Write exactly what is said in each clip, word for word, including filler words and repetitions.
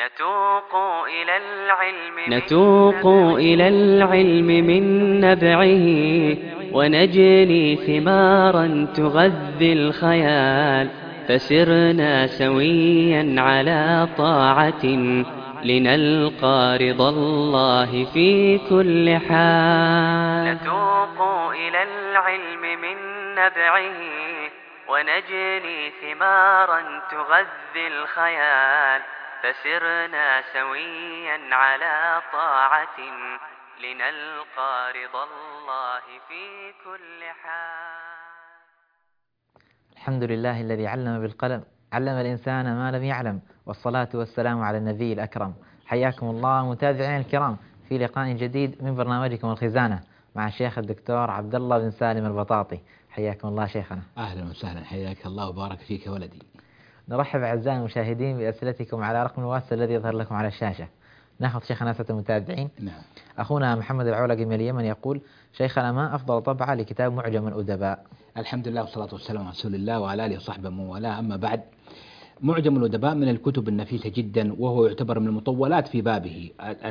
نتوق إلى العلم نتوق إلى العلم من نبعه، ونجني ثمارا تغذي الخيال، فسرنا سويا على طاعة لنلقى رضا الله في كل حال. نتوق إلى العلم من نبعه، ونجني ثمارا تغذي الخيال، فسرنا سويا على طاعة لنلقى رضا الله في كل حال. الحمد لله الذي علم بالقلم، علم الإنسان ما لم يعلم، والصلاة والسلام على النبي الأكرم. حياكم الله متابعين الكرام في لقاء جديد من برنامجكم الخزانة مع الشيخ الدكتور عبد الله بن سالم البطاطي. حياكم الله شيخنا. أهلا وسهلا، حياك الله وبارك فيك ولدي. نرحب أعزائي المشاهدين بأسئلتكم على رقم الواتس الذي يظهر لكم على الشاشة. ناخذ شيخنا سادة المتابعين. نعم. أخونا محمد العولقي من اليمن يقول: شيخنا ما أفضل طبعة لكتاب معجم الأدباء؟ الحمد لله والصلاة والسلام على رسول الله وعلى آله وصحبه ومن والاه، أما بعد. معجم الأدباء من الكتب النفيسة جدا، وهو يعتبر من المطولات في بابه.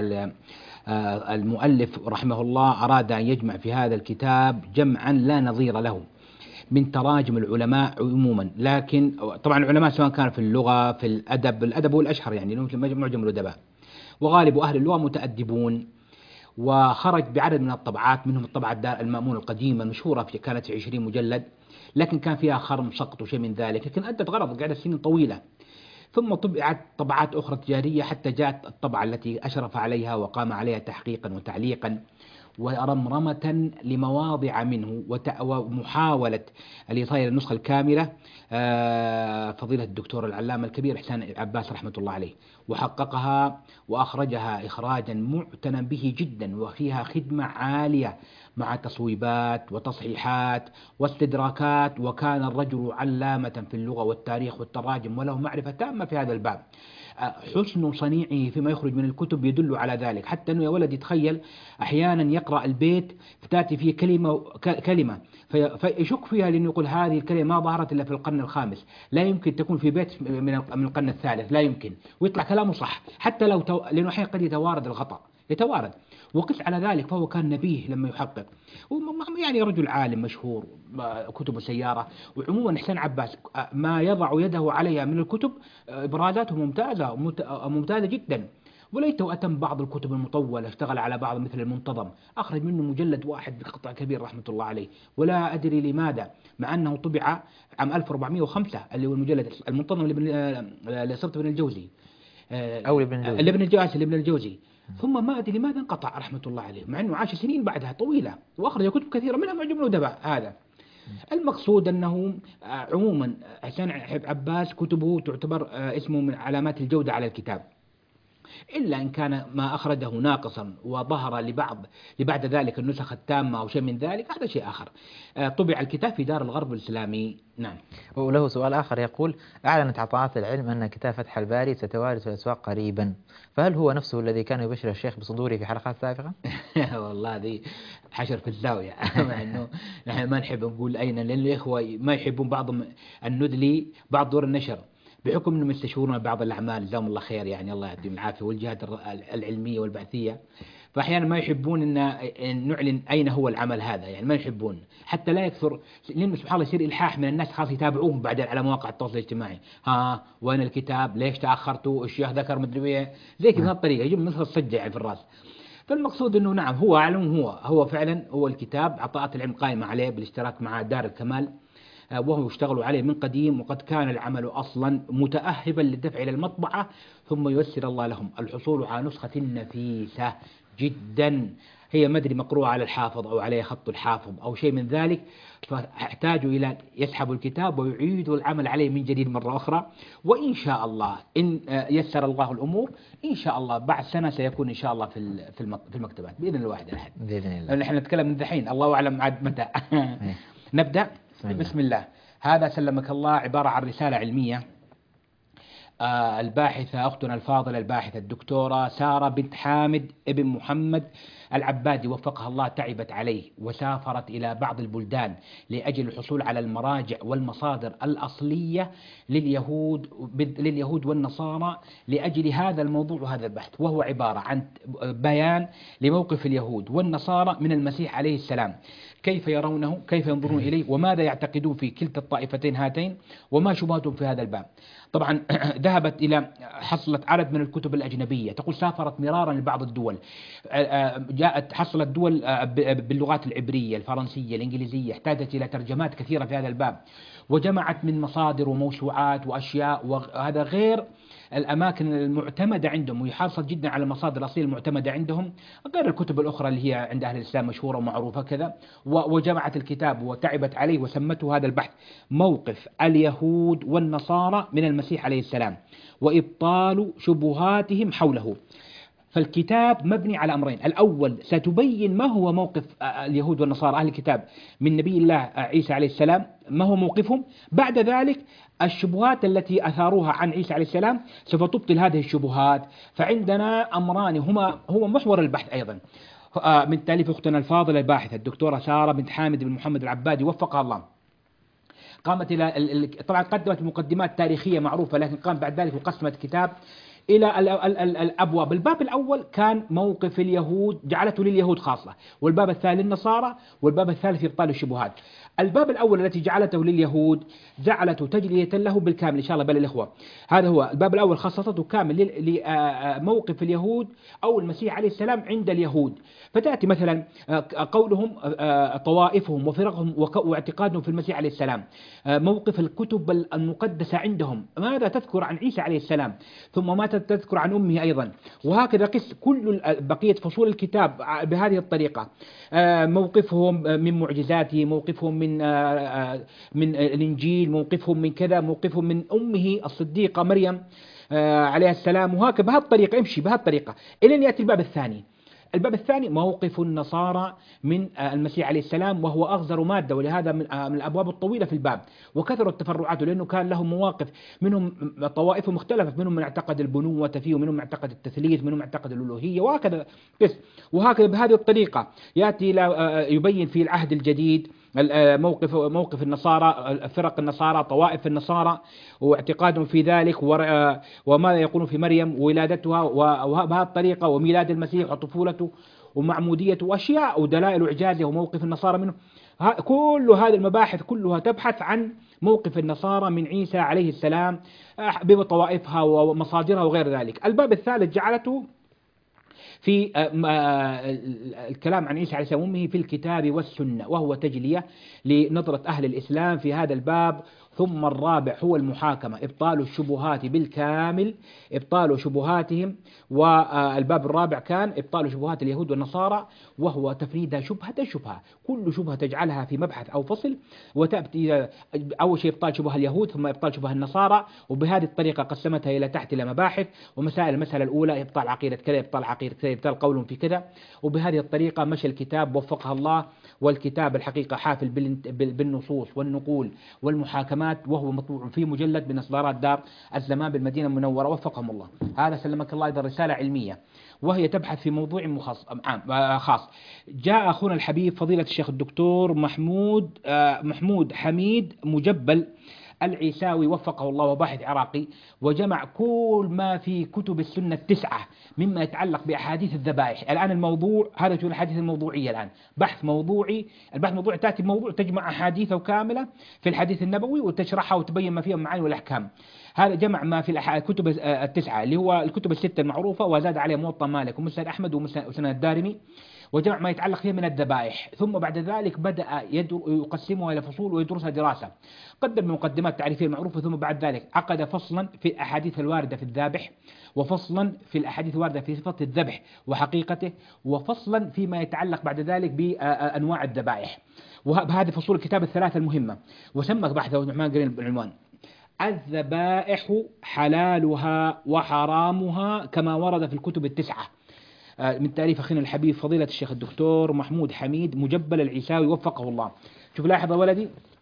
المؤلف رحمه الله أراد أن يجمع في هذا الكتاب جمعا لا نظير له من تراجم العلماء عموما، لكن طبعا العلماء سواء كان في اللغة في الأدب، الأدب هو الأشهر يعني معجم الأدباء، وغالب أهل اللغة متأدبون. وخرج بعدد من الطبعات، منهم الطبعة الدار المأمون القديمة المشهورة، في كانت في عشرين مجلد، لكن كان فيها خرم سقط وشيء من ذلك، لكن أدت غرض قعدت سنين طويلة. ثم طبعت طبعات أخرى تجارية حتى جاءت الطبعة التي أشرف عليها وقام عليها تحقيقا وتعليقا ورمرمة لمواضع منه ومحاولة الإيصال إلى النسخة الكاملة فضيلة الدكتور العلامة الكبير إحسان عباس رحمة الله عليه، وحققها وأخرجها إخراجا معتنى به جدا، وفيها خدمة عالية مع تصويبات وتصحيحات واستدراكات، وكان الرجل علامة في اللغة والتاريخ والتراجم، وله معرفة تامة في هذا الباب. حسن صنيعه فيما يخرج من الكتب يدل على ذلك، حتى أنه يا ولد يتخيل أحيانا يقرأ البيت فتأتي فيه كلمة كلمة فيشك فيها، لأنه يقول هذه الكلمة ما ظهرت إلا في القرن الخامس، لا يمكن تكون في بيت من القرن الثالث، لا يمكن، ويطلع كلامه صح حتى لو تو... لأنه أحيانا قد يتوارد الخطأ، يتوارد. وقس على ذلك فهو كان نبيه لما يحقق، يعني رجل عالم مشهور، كتب سيارة. وعموما إحسان عباس ما يضع يده عليها من الكتب إبرازاته ممتازة ممتازة جدا، وليته أتم بعض الكتب المطولة، اشتغل على بعض مثل المنتظم، أخرج منه مجلد واحد بقطع كبير رحمة الله عليه، ولا أدري لماذا، مع أنه طبع عام ألف وأربعمائة وخمسة اللي هو المجلد المنتظم لصرت بن الجوزي أو لابن الجوزي لابن الجوزي لابن الجوزي ثم ما أدري لماذا انقطع رحمة الله عليه، مع أنه عاش سنين بعدها طويلة وأخرج كتب كثيرة منها معجم الأدباء. هذا المقصود أنه عموما إحسان عباس كتبه تعتبر اسمه من علامات الجودة على الكتاب، إلا إن كان ما أخرجه ناقصا وظهر لبعض لبعد ذلك النسخ التامة أو شيء من ذلك، هذا شيء آخر. طبع الكتاب في دار الغرب الإسلامي. نعم. وله سؤال آخر يقول: أعلنت عطاءات العلم أن كتاب فتح الباري ستوارد في الأسواق قريبا، فهل هو نفسه الذي كان يبشر الشيخ بصدوره في حلقات سابقة؟ والله ذي حشر في الزاوية مع أنه نحن ما نحب نقول أين، لأن الإخوة ما يحبون بعضهم أن ندلي بعض دور النشر، بحكم أنهم يستشورون بعض الأعمال، جزاهم الله خير، يعني الله يديم العافية، والجهات العلمية والبعثية، فأحيانا ما يحبون أن نعلن أين هو العمل هذا، يعني ما يحبون حتى لا يكثر، لأنه سبحان الله يصير إلحاح من الناس، خاص يتابعوهم بعدين على مواقع التواصل الاجتماعي، ها وين الكتاب، ليش تأخرتوا، الشيخ ذكر مدري ايه، زي كذا الطريقة يجيب مثل الصجة يعني في الرأس. فالمقصود أنه نعم هو أعلم، هو هو فعلا هو الكتاب عطاءات العلم قائمة عليه بالاشتراك مع دار الكمال، وهو يشتغل عليه من قديم، وقد كان العمل أصلا متأهبا للدفع إلى المطبعة، ثم ييسر الله لهم الحصول على نسخة نفيسة جدا، هي ما أدري مقروءة على الحافظ أو عليه خط الحافظ أو شيء من ذلك، فاحتاجوا إلى يسحبوا الكتاب ويعيدوا العمل عليه من جديد مرة أخرى. وإن شاء الله إن يسر الله الأمور إن شاء الله بعد سنة سيكون إن شاء الله في في المكتبات بإذن الواحد الأحد. بإذن الله. نحن نتكلم من دحين، الله أعلم عاد متى. نبدأ. بسم الله. بسم الله. هذا سلمك الله عبارة عن رسالة علمية آه، الباحثة أختنا الفاضلة الباحثة الدكتورة سارة بنت حامد ابن محمد العبادي وفقها الله تعبت عليه وسافرت إلى بعض البلدان لأجل الحصول على المراجع والمصادر الأصلية لليهود لليهود والنصارى لأجل هذا الموضوع وهذا البحث، وهو عبارة عن بيان لموقف اليهود والنصارى من المسيح عليه السلام، كيف يرونه، كيف ينظرون إليه، وماذا يعتقدون في كلتا الطائفتين هاتين، وما شبهتهم في هذا الباب. طبعا ذهبت إلى حصلت عدد من الكتب الأجنبية، تقول سافرت مرارا لبعض الدول، جاءت حصلت دول باللغات العبرية الفرنسية الإنجليزية، احتاجت إلى ترجمات كثيرة في هذا الباب، وجمعت من مصادر وموسوعات وأشياء، وهذا غير الأماكن المعتمدة عندهم، وهي حرصت جدا على المصادر الأصلية المعتمدة عندهم، غير الكتب الأخرى اللي هي عند أهل الإسلام مشهورة ومعروفة كذا، وجمعت الكتاب وتعبت عليه وسمته هذا البحث موقف اليهود والنصارى من المسيح عليه السلام وإبطال شبهاتهم حوله. فالكتاب مبني على أمرين، الأول ستبين ما هو موقف اليهود والنصارى أهل الكتاب من نبي الله عيسى عليه السلام، ما هو موقفهم، بعد ذلك الشبهات التي أثاروها عن عيسى عليه السلام سوف تبطل هذه الشبهات. فعندنا أمران هما هو محور البحث أيضا من تأليف أختنا الفاضلة الباحثة الدكتورة سارة بنت حامد بن محمد العبادي وفقها الله. قامت إلى طبعا قدمت مقدمات تاريخية معروفة، لكن قام بعد ذلك وقسمت كتاب إلى الأبواب. الباب الأول كان موقف اليهود، جعلته لليهود خاصة، والباب الثاني للنصارى، والباب الثالث في إبطال الشبهات. الباب الأول التي جعلته لليهود جعلته تجلية له بالكامل إن شاء الله بل الإخوة. هذا هو الباب الأول، خصصته كامل لموقف اليهود أو المسيح عليه السلام عند اليهود. فتأتي مثلا قولهم طوائفهم وفرقهم واعتقادهم في المسيح عليه السلام، موقف الكتب المقدسة عندهم، ماذا تذكر عن عيسى عليه السلام، ثم ما تذكر عن أمه أيضا، وهكذا قس كل بقية فصول الكتاب بهذه الطريقة. موقفهم من معجزاته، موقفهم من من الإنجيل، موقفهم من كذا، موقفهم من أمه الصديقة مريم عليه السلام، وهكذا بهذه الطريقة امشي بهذه الطريقة إلى أن يأتي الباب الثاني. الباب الثاني موقف النصارى من المسيح عليه السلام، وهو أغزر مادة، ولهذا من الأبواب الطويلة في الباب وكثرت تفرعاته، لأنه كان لهم مواقف، منهم طوائف مختلفة، منهم من اعتقد البنوة فيه، ومنهم من اعتقد التثليث، منهم من اعتقد الألوهية، وهكذا قس. وهكذا بهذه الطريقة يأتي إلى يبين في العهد الجديد موقف موقف النصارى، فرق النصارى، طوائف النصارى واعتقادهم في ذلك، وماذا يقولون في مريم وولادتها وبهذه الطريقة، وميلاد المسيح وطفولته ومعموديته وأشياء ودلائل إعجازه وموقف النصارى منه. كل هذه المباحث كلها تبحث عن موقف النصارى من عيسى عليه السلام بطوائفها ومصادرها وغير ذلك. الباب الثالث جعلته في الكلام عن عيسى عليه السلام وأمه في الكتاب والسنة، وهو تجلية لنظرة أهل الإسلام في هذا الباب. ثم الرابع هو المحاكمة، إبطال الشبهات بالكامل، إبطال شبهاتهم. والباب الرابع كان إبطال شبهات اليهود والنصارى، وهو تفريدها شبهة شبهة، كل شبهة تجعلها في مبحث أو فصل، وتأتي أول شيء إبطال شبهة اليهود، ثم إبطال شبهة النصارى، وبهذه الطريقة قسمتها إلى تحت إلى مباحث ومسائل. المسألة الأولى إبطال عقيدة كذا، إبطال عقيدة كذا، إبطال قولهم في كذا. وبهذه الطريقة مشى الكتاب وفقها الله. والكتاب الحقيقة حافل بالنصوص والنقول والمحاكمات، وهو مطبوع في مجلد من إصدارات دار الزمان بالمدينة المنورة وفقهم الله. هذا سلمك الله أيضا رسالة علمية، وهي تبحث في موضوع مخص... خاص. جاء أخونا الحبيب فضيلة الشيخ الدكتور محمود محمود حميد مجبل العيساوي وفقه الله، وباحث عراقي، وجمع كل ما في كتب السنة التسعة مما يتعلق بأحاديث الذبائح. الآن الموضوع هذا هو الأحاديث الموضوعية، الآن بحث موضوعي. البحث الموضوعي تأتي بموضوع تجمع أحاديثه كاملة في الحديث النبوي وتشرحها وتبين ما فيها من معاني والأحكام. هذا جمع ما في الكتب التسعة اللي هو الكتب الستة المعروفة، وزاد عليه موطأ مالك ومسند أحمد ومسند الدارمي، وجمع ما يتعلق فيها من الذبائح. ثم بعد ذلك بدأ يقسمها إلى فصول ويدرسها دراسة. قدم مقدمات تعريفية المعروفة، ثم بعد ذلك عقد فصلا في الأحاديث الواردة في الذبح، وفصلا في الأحاديث الواردة في صفة الذبح وحقيقته، وفصلا فيما يتعلق بعد ذلك بأنواع الذبائح. وهذه فصول الكتاب الثلاثة المهمة. وسمى بحثه الرحمن قرين بالعنوان الذبائح حلالها وحرامها كما ورد في الكتب التسعة، من تأليف أخينا الحبيب فضيلة الشيخ الدكتور محمود حميد مجبل العيساوي وفقه الله. شوف لاحظ ولدي،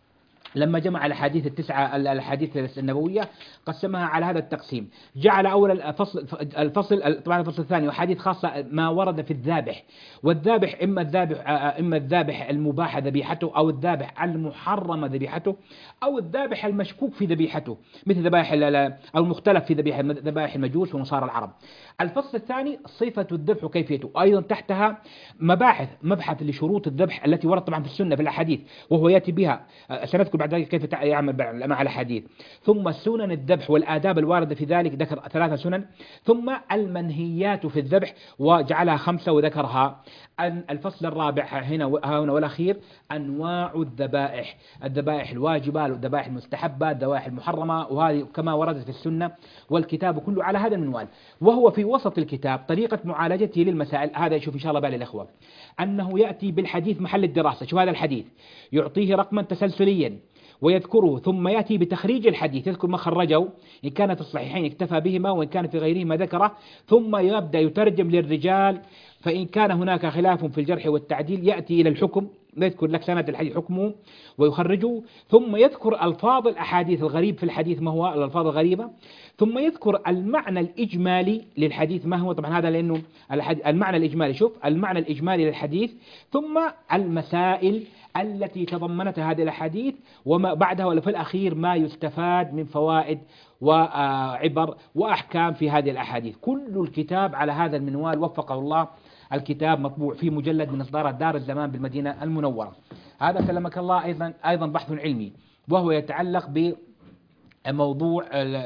لما جمع الأحاديث التسعة الأحاديث النبوية قسمها على هذا التقسيم. جعل أول الفصل الفصل طبعا الفصل الثاني أحاديث خاصة ما ورد في الذابح، والذابح إما الذابح إما الذابح المباح ذبيحته، أو الذابح المحرم ذبيحته، أو الذابح المشكوك في ذبيحته، مثل ذبائح أو المختلف في ذبيحة ذبائح المجوس ونصارى العرب. الفصل الثاني صفة الذبح وكيفيته، أيضا تحتها مباحث مبحث لشروط الذبح التي ورد طبعا في السنة في الأحاديث، وهو يأتي بها، سنذكر بعد ذلك كيف يعمل مع الأحاديث. ثم سنن الذبح والآداب الواردة في ذلك، ذكر ثلاثة سنن. ثم المنهيات في الذبح وجعلها خمسة وذكرها. الفصل الرابع هنا هنا والأخير أنواع الذبائح، الذبائح الواجبة، الذبائح المستحبة، الذبائح المحرمة، وهذه كما وردت في السنة، والكتاب كله على هذا المنوال. وهو في وسط الكتاب طريقة معالجته للمسائل. هذا يشوف إن شاء الله بالي الإخوة أنه يأتي بالحديث محل الدراسة. شوف هذا الحديث يعطيه رقما تسلسليا ويذكره، ثم يأتي بتخريج الحديث، يذكر ما خرجه إن كان في الصحيحين اكتفى بهما، وإن كان في غيرهما ذكره، ثم يبدأ يترجم للرجال، فإن كان هناك خلاف في الجرح والتعديل يأتي إلى الحكم، يذكر لك سند الحديث حكمه ويخرجه، ثم يذكر ألفاظ الأحاديث الغريب في الحديث ما هو الألفاظ الغريبة، ثم يذكر المعنى الإجمالي للحديث ما هو، طبعا هذا لأنه المعنى الإجمالي، شوف المعنى الإجمالي للحديث، ثم المسائل التي تضمنتها هذه الأحاديث، وما بعدها ولا في الأخير ما يستفاد من فوائد وعبر وأحكام في هذه الأحاديث. كل الكتاب على هذا المنوال وفقه الله. الكتاب مطبوع في مجلد من إصدارات دار الزمان بالمدينة المنورة. هذا سلمك الله أيضا أيضا بحث علمي، وهو يتعلق بموضوع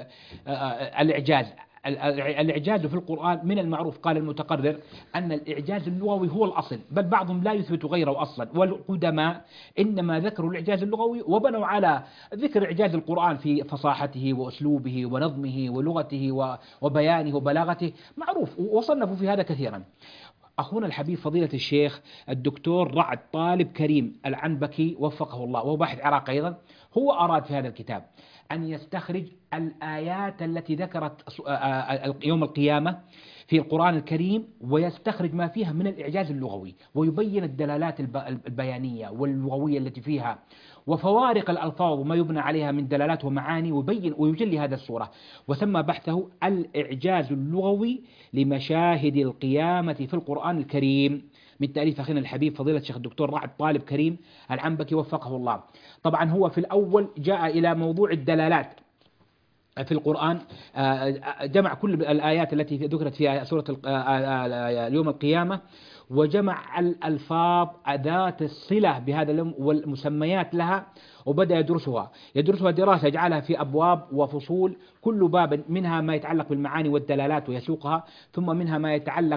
الإعجاز. الإعجاز في القرآن من المعروف، قال المتقرر أن الإعجاز اللغوي هو الأصل، بل بعضهم لا يثبت غيره أصلا، والقدماء إنما ذكروا الإعجاز اللغوي وبنوا على ذكر إعجاز القرآن في فصاحته وأسلوبه ونظمه ولغته وبيانه وبلاغته، معروف، وصنفوا في هذا كثيرا. أخونا الحبيب فضيلة الشيخ الدكتور رعد طالب كريم العنبكي وفقه الله، وهو باحث عراقي أيضا، هو أراد في هذا الكتاب أن يستخرج الآيات التي ذكرت يوم القيامة في القرآن الكريم، ويستخرج ما فيها من الإعجاز اللغوي، ويبين الدلالات البيانية واللغوية التي فيها، وفوارق الألفاظ وما يبنى عليها من دلالات ومعاني، ويبين ويجلي هذا الصورة. وسمى بحثه الإعجاز اللغوي لمشاهد القيامة في القرآن الكريم، من تأليف أخينا الحبيب فضيلة الشيخ الدكتور رعد طالب كريم العنبكي وفقه الله. طبعا هو في الأول جاء إلى موضوع الدلالات في القرآن، جمع كل الآيات التي ذكرت في سورة يوم القيامة، وجمع الألفاظ ذات الصلة بهذا اليوم والمسميات لها، وبدأ يدرسها يدرسها دراسة يجعلها في أبواب وفصول، كل باب منها ما يتعلق بالمعاني والدلالات ويسوقها، ثم منها ما يتعلق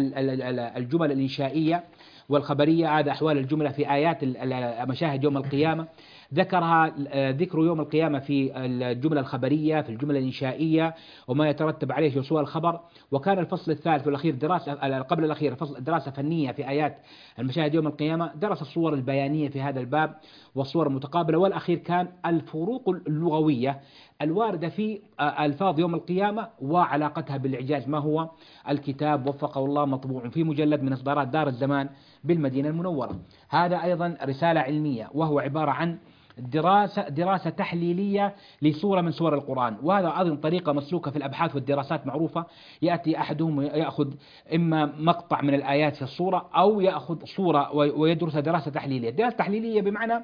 بالجمل الإنشائية والخبرية، هذا أحوال الجملة في آيات مشاهد يوم القيامة، ذكرها ذكر يوم القيامة في الجملة الخبرية، في الجملة الإنشائية، وما يترتب عليه في سوى الخبر. وكان الفصل الثالث والأخير دراسة قبل الأخير فصل دراسة فنية في آيات المشاهد يوم القيامة، درس الصور البيانية في هذا الباب والصور المتقابلة. والأخير كان الفروق اللغوية الواردة في ألفاظ يوم القيامة وعلاقتها بالإعجاز، ما هو الكتاب وفقه الله مطبوع في مجلد من إصدارات دار الزمان بالمدينة المنورة. هذا أيضا رسالة علمية، وهو عبارة عن دراسة دراسة تحليلية لصورة من صور القرآن، وهذا أيضا طريقة مسلوكة في الأبحاث والدراسات معروفة. يأتي أحدهم يأخذ إما مقطع من الآيات في الصورة، أو يأخذ صورة ويدرس دراسة تحليلية. دراسة تحليلية بمعنى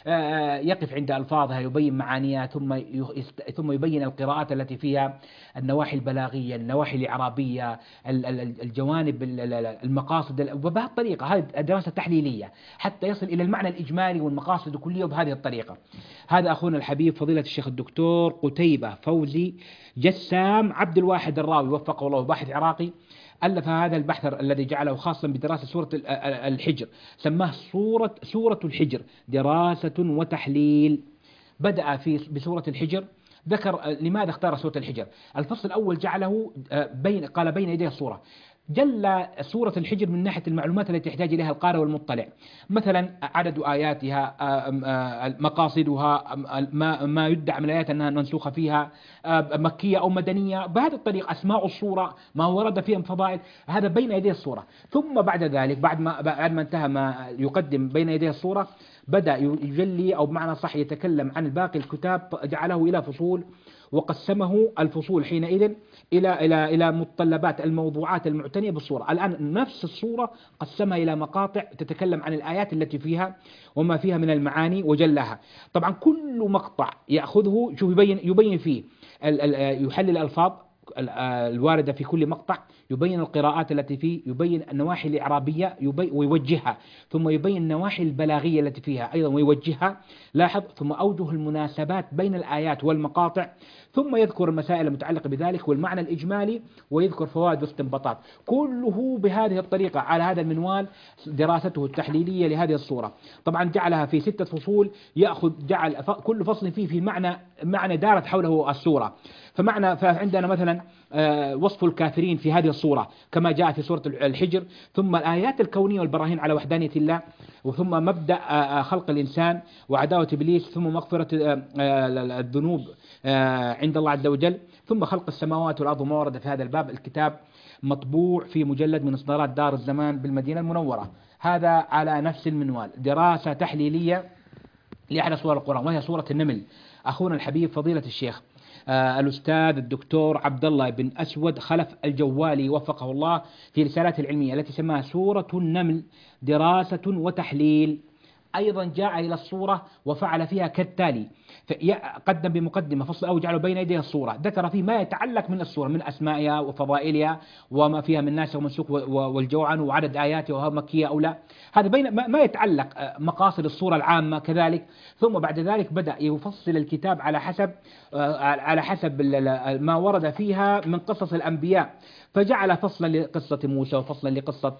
يقف عند ألفاظها يبين معانيها، ثم ثم يبين القراءات التي فيها النواحي البلاغية، النواحي الإعرابية، الجوانب، المقاصد، وبهذه الطريقة. هذه دراسة تحليلية حتى يصل إلى المعنى الإجمالي والمقاصد الكلية بهذه الطريقة. هذا أخونا الحبيب فضيلة الشيخ الدكتور قتيبة فوزي جسام عبد الواحد الراوي وفقه الله، باحث عراقي، ألف هذا البحث الذي جعله خاصا بدراسة سورة الحجر، سماه سورة سورة الحجر دراسة وتحليل. بدأ في بسورة الحجر، ذكر لماذا اختار سورة الحجر. الفصل الأول جعله بين قال بين يدي الصورة، جل سورة الحجر من ناحية المعلومات التي يحتاج إليها القارئ والمطلع، مثلا عدد آياتها، مقاصدها، ما ما يدعى من الآيات أنها منسوخة فيها، مكية أو مدنية، بهذه الطريقة أسماء الصورة، ما ورد فيها من فضائل، هذا بين يدي الصورة. ثم بعد ذلك بعد ما بعد ما انتهى ما يقدم بين يدي الصورة، بدأ يجلي أو بمعنى صح يتكلم عن باقي الكتاب، جعله إلى فصول وقسمه الفصول حينئذ إلى إلى إلى متطلبات الموضوعات المعتنية بالصورة. الآن نفس الصورة قسمها إلى مقاطع تتكلم عن الآيات التي فيها وما فيها من المعاني وجلها. طبعا كل مقطع يأخذه شوف يبين يبين فيه يحلل الألفاظ الواردة في كل مقطع، يبين القراءات التي فيه، يبين النواحي الإعرابية ويوجهها، ثم يبين النواحي البلاغية التي فيها أيضا ويوجهها، لاحظ، ثم أوجه المناسبات بين الآيات والمقاطع، ثم يذكر المسائل المتعلقة بذلك والمعنى الإجمالي، ويذكر فوائد واستنباطات، كله بهذه الطريقة على هذا المنوال دراسته التحليلية لهذه الصورة. طبعا جعلها في ستة فصول، يأخذ جعل كل فصل فيه في معنى معنى دارت حوله السورة. فمعنى فعندنا مثلا وصف الكافرين في هذه الصورة كما جاء في سورة الحجر، ثم الآيات الكونية والبراهين على وحدانية الله، وثم مبدأ خلق الإنسان وعداوة إبليس، ثم مغفرة الذنوب عند الله عز وجل، ثم خلق السماوات والأرض وما ورد في هذا الباب. الكتاب مطبوع في مجلد من إصدارات دار الزمان بالمدينة المنورة. هذا على نفس المنوال دراسة تحليلية لأحد سور القرآن، وهي سورة النمل. أخونا الحبيب فضيلة الشيخ آه الأستاذ الدكتور عبد الله بن أسود خلف الجوالي وفقه الله في رسالته العلمية التي سماها سورة النمل دراسة وتحليل، أيضا جاء إلى الصورة وفعل فيها كالتالي: قدم بمقدمة فصل أو جعله بين يدي الصورة، ذكر فيه ما يتعلق من الصورة من أسمائها وفضائلها وما فيها من ناسخ ومنسوخ والجوعن وعدد آياتها وهي مكية أو لا، هذا بين ما يتعلق مقاصد الصورة العامة كذلك. ثم بعد ذلك بدأ يفصل الكتاب على حسب على حسب ما ورد فيها من قصص الأنبياء، فجعل فصلا لقصة موسى وفصلا لقصة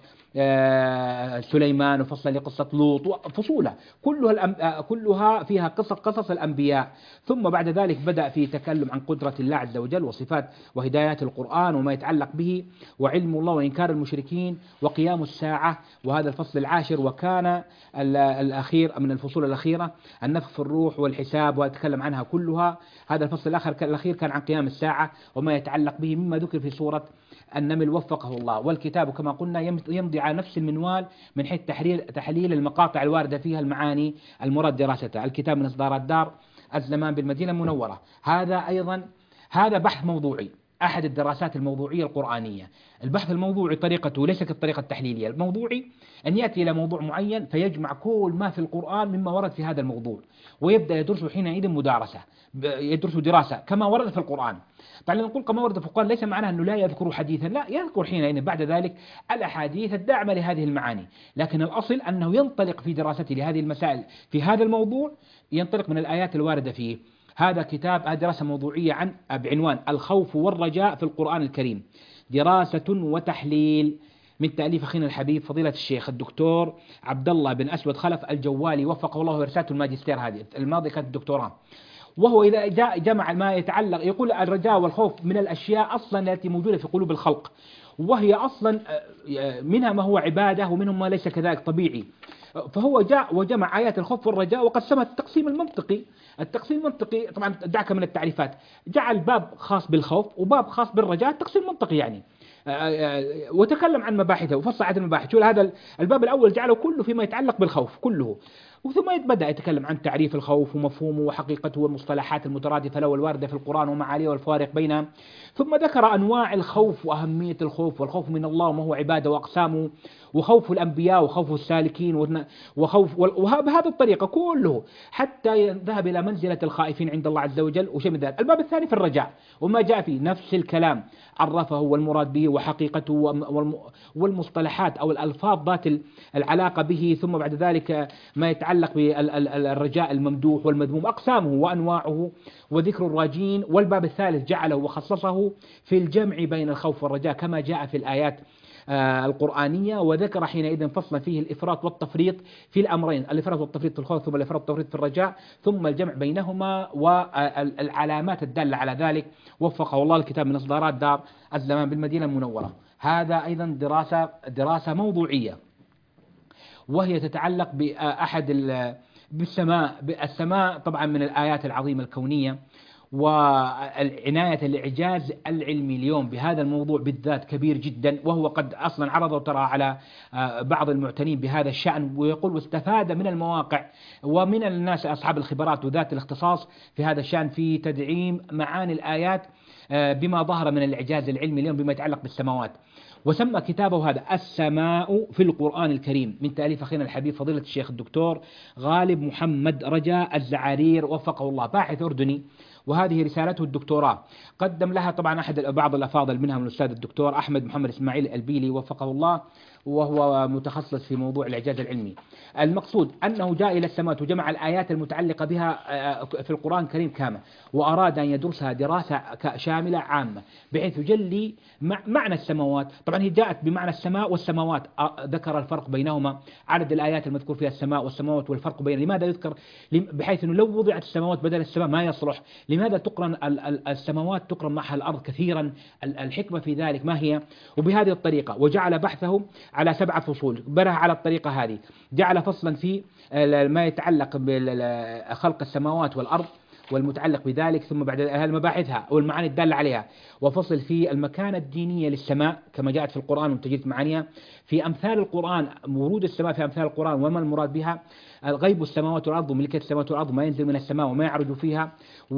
سليمان وفصلا لقصة لوط وفصولا كلها كلها فيها قصص قصص الأنبياء. ثم بعد ذلك بدأ في تكلم عن قدرة الله عز وجل وصفات وهدايات القرآن وما يتعلق به وعلم الله وإنكار المشركين وقيام الساعة، وهذا الفصل العاشر. وكان الأخير من الفصول الأخيرة النفخ في الروح والحساب وأتكلم عنها كلها. هذا الفصل الآخر الأخير كان عن قيام الساعة وما يتعلق به مما ذكر في سورة النمل وفقه الله. والكتاب كما قلنا يمضي على نفس المنوال من حيث تحليل تحليل المقاطع الواردة فيها المعاني المراد دراستها. الكتاب من إصدارات دار الزمان بالمدينة المنورة. هذا أيضا هذا بحث موضوعي، أحد الدراسات الموضوعية القرآنية. البحث الموضوعي طريقته ليس كالطريقة التحليلية. الموضوعي أن يأتي إلى موضوع معين فيجمع كل ما في القرآن مما ورد في هذا الموضوع ويبدأ يدرسه حينئذ مدارسة، يدرسه دراسة كما ورد في القرآن. طبعا نقول كما ورد في القرآن ليس معناه أنه لا يذكر حديثا، لا، يذكر حينئذ بعد ذلك الأحاديث الداعمة لهذه المعاني، لكن الأصل أنه ينطلق في دراسته لهذه المسائل في هذا الموضوع، ينطلق من الآيات الواردة فيه. هذا كتاب دراسة موضوعية عن بعنوان الخوف والرجاء في القرآن الكريم، دراسة وتحليل، من تأليف أخينا الحبيب فضيلة الشيخ الدكتور عبد الله بن أسود خلف الجوالي وفقه الله ورسالته الماجستير هذه الماضي كانت الدكتوراه. وهو إذا جاء جمع ما يتعلق يقول الرجاء والخوف من الأشياء أصلا التي موجودة في قلوب الخلق، وهي أصلا منها ما هو عبادة ومنهم ما ليس كذلك طبيعي. فهو جاء وجمع آيات الخوف والرجاء وقسمها التقسيم المنطقي. التقسيم المنطقي طبعا دعك من التعريفات، جعل باب خاص بالخوف وباب خاص بالرجاء، تقسيم منطقي يعني، وتكلم عن مباحثه وفصل عن المباحث. شو هذا الباب الأول جعله كله فيما يتعلق بالخوف كله، وثم بدأ يتكلم عن تعريف الخوف ومفهومه وحقيقته والمصطلحات المترادفة له والواردة في القرآن ومعانيه والفوارق بينها. ثم ذكر أنواع الخوف وأهمية الخوف والخوف من الله وما هو عبادة وأقسامه، وخوف الأنبياء وخوف السالكين وخوف، وبهذه الطريقة كله حتى ذهب إلى منزلة الخائفين عند الله عز وجل وشيء من ذلك. الباب الثاني في الرجاء وما جاء فيه نفس الكلام، عرفه والمراد به وحقيقته والمصطلحات أو الألفاظ ذات العلاقة به. ثم بعد ذلك ما يتعلق بالرجاء الممدوح والمذموم، أقسامه وأنواعه وذكر الراجين. والباب الثالث جعله وخصصه في الجمع بين الخوف والرجاء كما جاء في الآيات القرآنية، وذكر حينئذ فصلا فيه الإفراط والتفريط في الأمرين، الإفراط والتفريط في الخوف ثم الإفراط والتفريط في الرجاء، ثم الجمع بينهما والعلامات الدالة على ذلك. وفقه الله. الكتاب من إصدارات دار الزمان بالمدينة المنورة. هذا أيضا دراسة دراسة موضوعية، وهي تتعلق بأحد بالسماء. السماء طبعا من الآيات العظيمة الكونية، والعناية الإعجاز العلمي اليوم بهذا الموضوع بالذات كبير جدا، وهو قد أصلا عرض ترى على بعض المعتنين بهذا الشأن، ويقول واستفاد من المواقع ومن الناس أصحاب الخبرات وذات الاختصاص في هذا الشأن في تدعيم معاني الآيات بما ظهر من الإعجاز العلمي اليوم بما يتعلق بالسماوات. وسمى كتابه هذا السماء في القرآن الكريم، من تأليف أخينا الحبيب فضيلة الشيخ الدكتور غالب محمد رجاء الزعارير وفقه الله، باحث أردني، وهذه رسالته الدكتوراه. قدم لها طبعا أحد بعض الأفاضل منهم الأستاذ الدكتور أحمد محمد إسماعيل البيلي وفقه الله، وهو متخصص في موضوع الإعجاز العلمي. المقصود أنه جاء إلى السماوات وجمع الآيات المتعلقة بها في القرآن الكريم كامل، وأراد أن يدرسها دراسة شاملة عامة بحيث يجلي معنى السماوات. طبعا هي جاءت بمعنى السماء والسماوات، ذكر الفرق بينهما، عدد الآيات المذكور فيها السماء والسماوات والفرق بين لماذا يذكر، بحيث أنه لو وضعت السماوات بدل السماء ما يصلح. لماذا تقرن السماوات تقرن معها الأرض كثيرا، الحكمة في ذلك ما هي؟ وبهذه الطريقة. وجعل بحثه على سبعة فصول، بناها على الطريقة هذه. جعل فصلا في ما يتعلق بخلق السماوات والأرض والمتعلق بذلك، ثم بعد مباحثها أو المعاني الدالة عليها، وفصل في المكانة الدينية للسماء كما جاءت في القرآن وتجد معانيها، في أمثال القرآن، ورود السماء في أمثال القرآن وما المراد بها، الغيب السماوات والأرض وملكة السماوات والأرض وما ينزل من السماء وما يعرج فيها،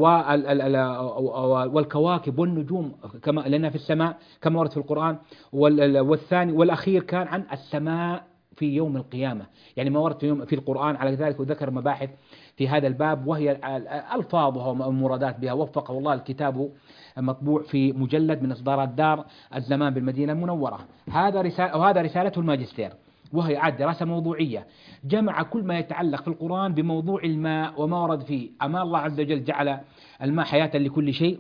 والكواكب والنجوم كما لنا في السماء كما ورد في القرآن. والثاني والأخير كان عن السماء في يوم القيامة، يعني ما ورد في, يوم في القرآن على ذلك، وذكر مباحث في هذا الباب وهي ألفاظها والمرادات بها. وفقه الله، الكتاب مطبوع في مجلد من إصدارات دار الزمان بالمدينة المنورة. هذا رسالة وهذا رسالته الماجستير، وهي عاد دراسة موضوعية، جمع كل ما يتعلق في القرآن بموضوع الماء وما ورد فيه. أما الله عز وجل جعل الماء حياة لكل شيء،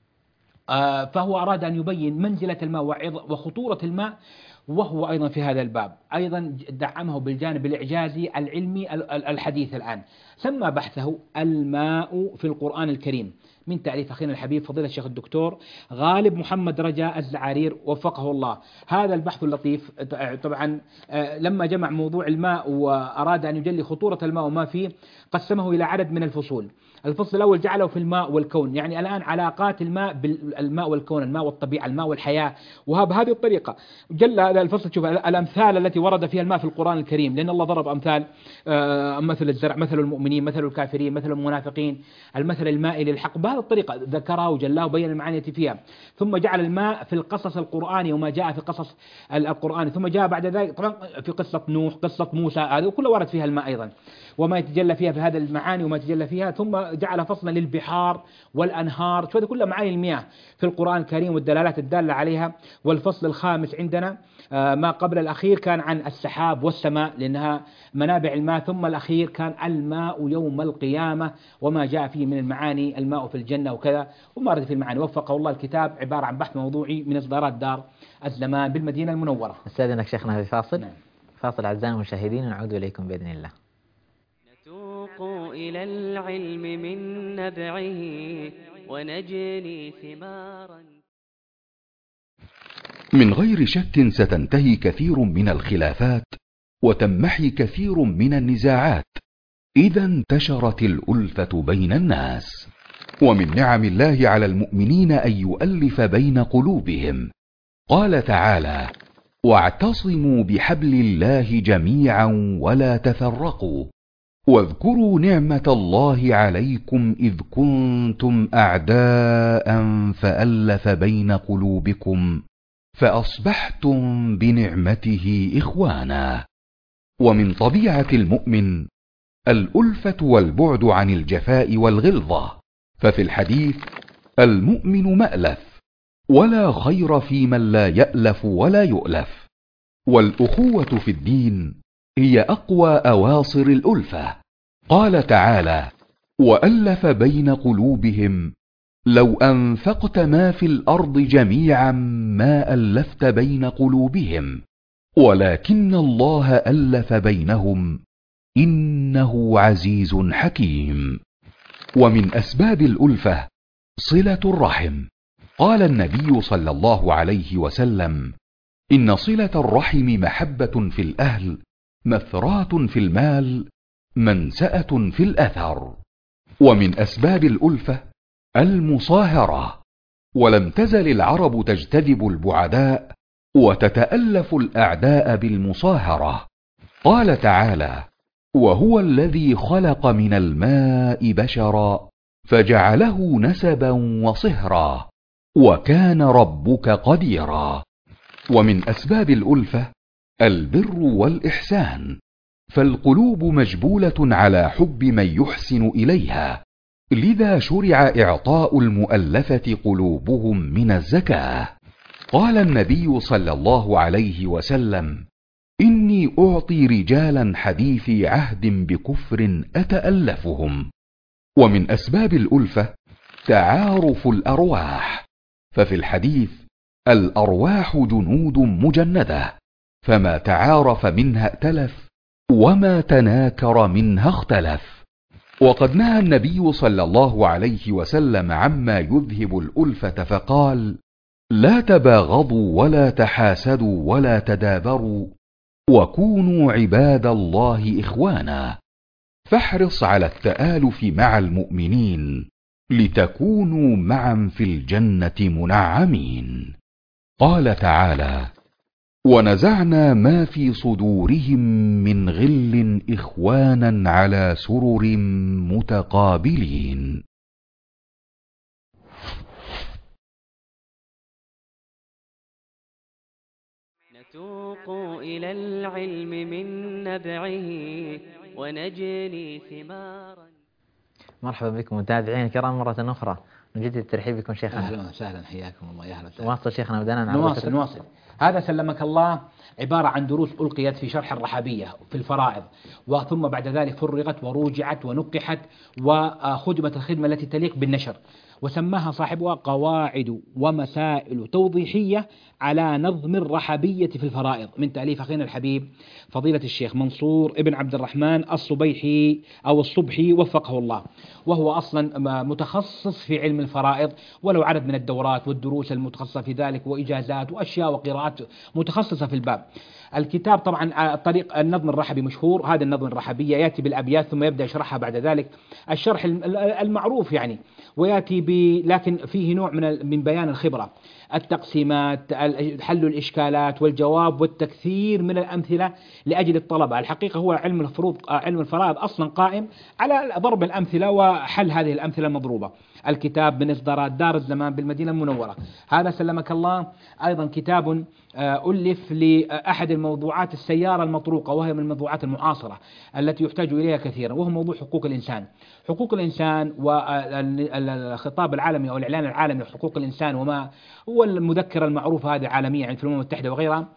فهو أراد أن يبين منزلة الماء وخطورة الماء، وهو أيضا في هذا الباب أيضا دعمه بالجانب الإعجازي العلمي الحديث الآن. سمى بحثه الماء في القرآن الكريم، من تأليف أخينا الحبيب فضيلة الشيخ الدكتور غالب محمد رجاء الزعارير وفقه الله. هذا البحث اللطيف طبعا لما جمع موضوع الماء وأراد أن يجلي خطورة الماء وما فيه، قسمه إلى عدد من الفصول. الفصل الأول جعله في الماء والكون، يعني الآن علاقات الماء بالماء والكون، الماء والطبيعة، الماء والحياة، وبهذه الطريقة جل هذا الفصل. شوف الأمثال التي ورد فيها الماء في القرآن الكريم، لأن الله ضرب أمثال، مثل الزرع، مثل المؤمنين، مثل الكافرين، مثل المنافقين، المثل الماء للحق، بهذه الطريقة ذكرها وجلاه وبين المعاني التي فيها. ثم جعل الماء في القصص القرآني وما جاء في قصص القرآن، ثم جاء بعد ذلك طبعا في قصة نوح، قصة موسى، هذه كلها ورد فيها الماء أيضا وما يتجلى فيها في هذا المعاني وما يتجلى فيها. ثم جعل فصلا للبحار والأنهار، هذه كلها معاني المياه في القرآن الكريم والدلالات الدالة عليها. والفصل الخامس عندنا ما قبل الأخير كان عن السحاب والسماء لأنها منابع الماء، ثم الأخير كان الماء يوم القيامة وما جاء فيه من المعاني، الماء في الجنة وكذا وما رد في المعاني. وفقه الله، الكتاب عبارة عن بحث موضوعي من إصدارات دار الزمان بالمدينة المنورة. أستاذنك شيخنا في فاصل. نعم. فاصل أعزائنا المشاهدين ونعود إليكم بإذن الله. نتوق إلى العلم من نبعه ونجني ثمارا. من غير شك ستنتهي كثير من الخلافات وتنمحي كثير من النزاعات إذا انتشرت الألفة بين الناس. ومن نعم الله على المؤمنين أن يؤلف بين قلوبهم. قال تعالى: واعتصموا بحبل الله جميعا ولا تفرقوا واذكروا نعمة الله عليكم إذ كنتم أعداء فألف بين قلوبكم فأصبحتم بنعمته إخوانا. ومن طبيعة المؤمن الألفة والبعد عن الجفاء والغلظة، ففي الحديث: المؤمن مألف ولا خير في من لا يألف ولا يؤلف. والأخوة في الدين هي أقوى أواصر الألفة. قال تعالى: وألف بين قلوبهم لو أنفقت ما في الأرض جميعا ما ألفت بين قلوبهم ولكن الله ألف بينهم إنه عزيز حكيم. ومن أسباب الألفة صلة الرحم. قال النبي صلى الله عليه وسلم: إن صلة الرحم محبة في الأهل، مثرات في المال، منسأة في الأثر. ومن أسباب الألفة المصاهرة، ولم تزل العرب تجتذب البعداء وتتألف الأعداء بالمصاهرة. قال تعالى: وهو الذي خلق من الماء بشرا فجعله نسبا وصهرا وكان ربك قديرا. ومن أسباب الألفة البر والإحسان، فالقلوب مجبولة على حب من يحسن إليها، لذا شرع إعطاء المؤلفة قلوبهم من الزكاة. قال النبي صلى الله عليه وسلم: إني أعطي رجالا حديثي عهد بكفر أتألفهم. ومن أسباب الألفة تعارف الأرواح، ففي الحديث: الأرواح جنود مجندة، فما تعارف منها ائتلف، وما تناكر منها اختلف. وقد نهى النبي صلى الله عليه وسلم عما يذهب الألفة فقال: لا تباغضوا ولا تحاسدوا ولا تدابروا، وكونوا عباد الله إخوانا. فاحرص على التآلف مع المؤمنين لتكونوا معا في الجنة منعمين. قال تعالى: ونزعنا ما في صدورهم من غل إخوانا على سرر متقابلين. نتوق إلى العلم من نبعه ونجني ثمارا. مرحبا بكم متابعين الكرام مرة أخرى، نجدد الترحيب بكم شيخنا. أهلا وسهلا، حياكم الله. يا أهلا وسهلا. نواصل شيخنا، بدأنا نواصل نواصل. هذا سلمك الله عبارة عن دروس ألقيت في شرح الرحبية في الفرائض، وثم بعد ذلك فرغت وروجعت ونقحت وخدمت الخدمة التي تليق بالنشر، وسماها صاحبها قواعد ومسائل توضيحية على نظم الرحبية في الفرائض، من تأليف أخينا الحبيب فضيلة الشيخ منصور ابن عبد الرحمن الصبيحي أو الصبحي وفقه الله، وهو أصلا متخصص في علم الفرائض، ولو عدد من الدورات والدروس المتخصصة في ذلك وإجازات وأشياء وقراءات متخصصة في الباب. الكتاب طبعا طريق النظم الرحبي مشهور، هذا النظم الرحبية يأتي بالأبيات ثم يبدأ يشرحها بعد ذلك الشرح المعروف يعني، ويأتي ب لكن فيه نوع من من بيان الخبرة، التقسيمات، حل الإشكالات والجواب والتكثير من الأمثلة لأجل الطلبة. الحقيقة هو علم الفروض علم الفرائض أصلا قائم على ضرب الأمثلة وحل هذه الأمثلة المضروبة. الكتاب من إصدارات دار الزمان بالمدينة المنورة. هذا سلمك الله أيضا كتاب ألف لأحد الموضوعات السيارة المطروقة، وهي من الموضوعات المعاصرة التي يحتاج إليها كثيرا، وهو موضوع حقوق الإنسان. حقوق الإنسان والخطاب العالمي أو الإعلان العالمي لحقوق الإنسان، وما هو المذكرة المعروفة هذه عالميا يعني في الأمم المتحدة وغيرها.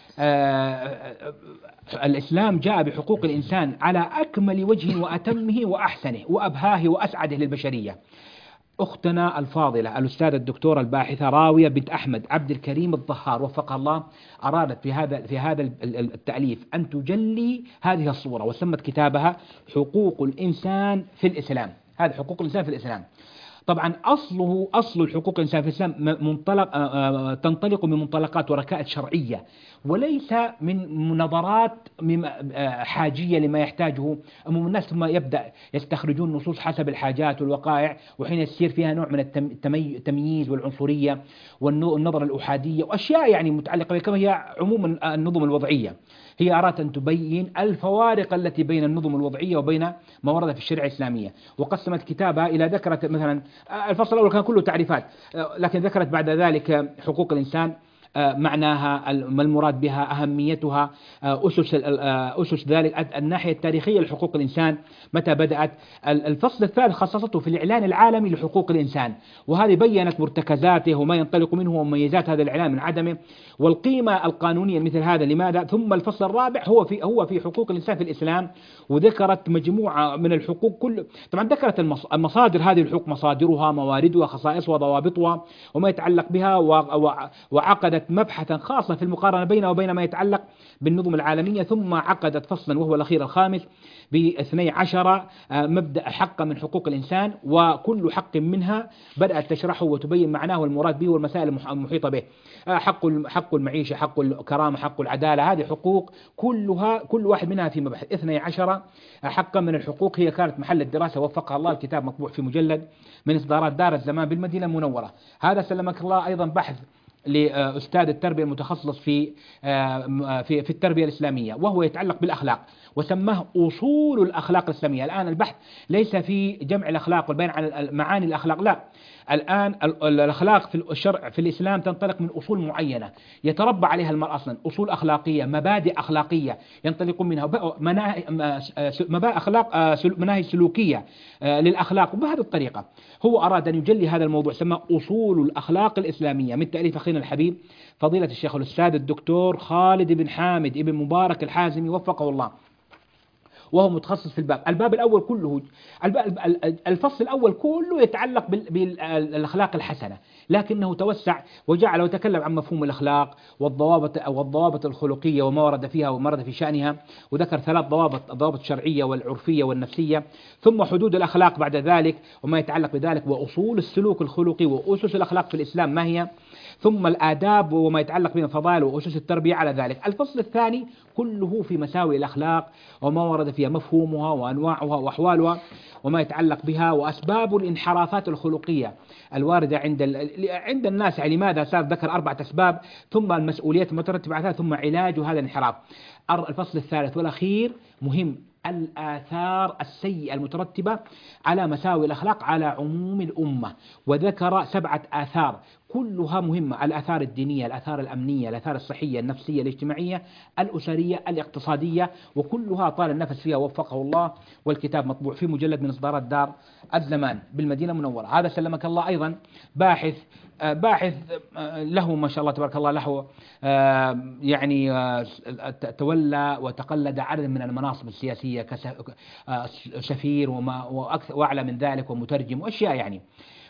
آه الإسلام جاء بحقوق الإنسان على أكمل وجه وأتمه وأحسنه وأبهاه وأسعده للبشرية. أختنا الفاضلة الأستاذة الدكتورة الباحثة راوية بنت أحمد عبد الكريم الظهار وفقها الله أرادت في هذا في هذا التأليف أن تجلي هذه الصورة، وسمت كتابها حقوق الإنسان في الإسلام. هذا حقوق الإنسان في الإسلام طبعا أصله أصل الحقوق الإنسان في الإسلام منطلق تنطلق من منطلقات وركائز شرعية، وليس من منظرات حاجية لما يحتاجه عموم الناس، ثم يبدأ يستخرجون نصوص حسب الحاجات والوقائع، وحين يصير فيها نوع من التمييز والعنصرية والنظرة الأحادية وأشياء يعني متعلقة كما هي عموم النظم الوضعية. هي أرادت أن تبين الفوارق التي بين النظم الوضعية وبين ما ورد في الشريعة الإسلامية، وقسمت كتابها إلى ذكرت مثلا الفصل الأول كان كله تعريفات، لكن ذكرت بعد ذلك حقوق الإنسان، معناها، ما المراد بها، أهميتها، أسس أسس ذلك، الناحية التاريخية لحقوق الإنسان متى بدأت. الفصل الثالث خصصته في الإعلان العالمي لحقوق الإنسان، وهذه بينت مرتكزاته وما ينطلق منه ومميزات هذا الإعلان من عدمه والقيمة القانونية مثل هذا لماذا. ثم الفصل الرابع هو في هو في حقوق الإنسان في الإسلام، وذكرت مجموعة من الحقوق، كل طبعا ذكرت المصادر هذه الحقوق، مصادرها، مواردها، خصائصها، ضوابطها وما يتعلق بها، وعقدت عقدت مبحثا خاصا في المقارنة بينه وبين ما يتعلق بالنظم العالمية، ثم عقدت فصلا وهو الأخير الخامس باثني عشر مبدأ حق من حقوق الإنسان، وكل حق منها بدأت تشرحه وتبين معناه والمراد به والمسائل المحيطة به. حق حق المعيشة، حق الكرامة، حق العدالة، هذه حقوق كلها كل واحد منها في مبحث. اثني عشر حقا من الحقوق هي كانت محل الدراسة وفقها الله. الكتاب مطبوع في مجلد من إصدارات دار الزمان بالمدينة المنورة. هذا سلمك الله أيضا بحث لأستاذ التربية المتخصص في في في التربية الإسلامية، وهو يتعلق بالأخلاق، وسماه أصول الأخلاق الإسلامية. الآن البحث ليس في جمع الأخلاق والبيان عن معاني الأخلاق، لا، الآن الأخلاق في الشرع في الإسلام تنطلق من أصول معينة يتربى عليها المرء أصلا، أصول أخلاقية، مبادئ أخلاقية ينطلقون منها، مبادئ أخلاق، مناهج سلوكية للأخلاق. وبهذه الطريقة هو أراد أن يجلي هذا الموضوع، سماه أصول الأخلاق الإسلامية، من تأليف أخينا الحبيب فضيلة الشيخ الأستاذ الدكتور خالد بن حامد بن مبارك الحازمي وفقه الله، وهو متخصص في الباب. الباب الأول كله، الفصل الأول كله يتعلق بالأخلاق الحسنة، لكنه توسع وجعل وتكلم عن مفهوم الأخلاق والضوابط أو الضوابط الخلقية وما ورد فيها وما ورد في شأنها، وذكر ثلاث ضوابط: الضوابط الشرعية والعرفية والنفسية، ثم حدود الأخلاق بعد ذلك وما يتعلق بذلك، وأصول السلوك الخلقي وأسس الأخلاق في الإسلام ما هي، ثم الآداب وما يتعلق بها الفضائل وأسس التربية على ذلك. الفصل الثاني كله في مساوئ الأخلاق وما ورد فيها مفهومها وأنواعها وأحوالها وما يتعلق بها، وأسباب الانحرافات الخلقية الواردة عند عند الناس. يعني لماذا صار؟ ذكر أربعة أسباب، ثم المسؤوليات المترتبة على ذلك، ثم علاج هذا الانحراف. الفصل الثالث والأخير مهم: الآثار السيئة المترتبة على مساوئ الأخلاق على عموم الأمة، وذكر سبعة آثار كلها مهمة: الآثار الدينية، الآثار الأمنية، الآثار الصحية، النفسية، الاجتماعية، الأسرية، الاقتصادية، وكلها طال النفس فيها وفقه الله. والكتاب مطبوع في مجلد من إصدارات دار الزمان بالمدينة المنورة. هذا سلمك الله أيضا باحث باحث له ما شاء الله تبارك الله له يعني تولى وتقلد عدد من المناصب السياسية كسفير وما وأكثر وأعلى من ذلك، ومترجم وأشياء يعني.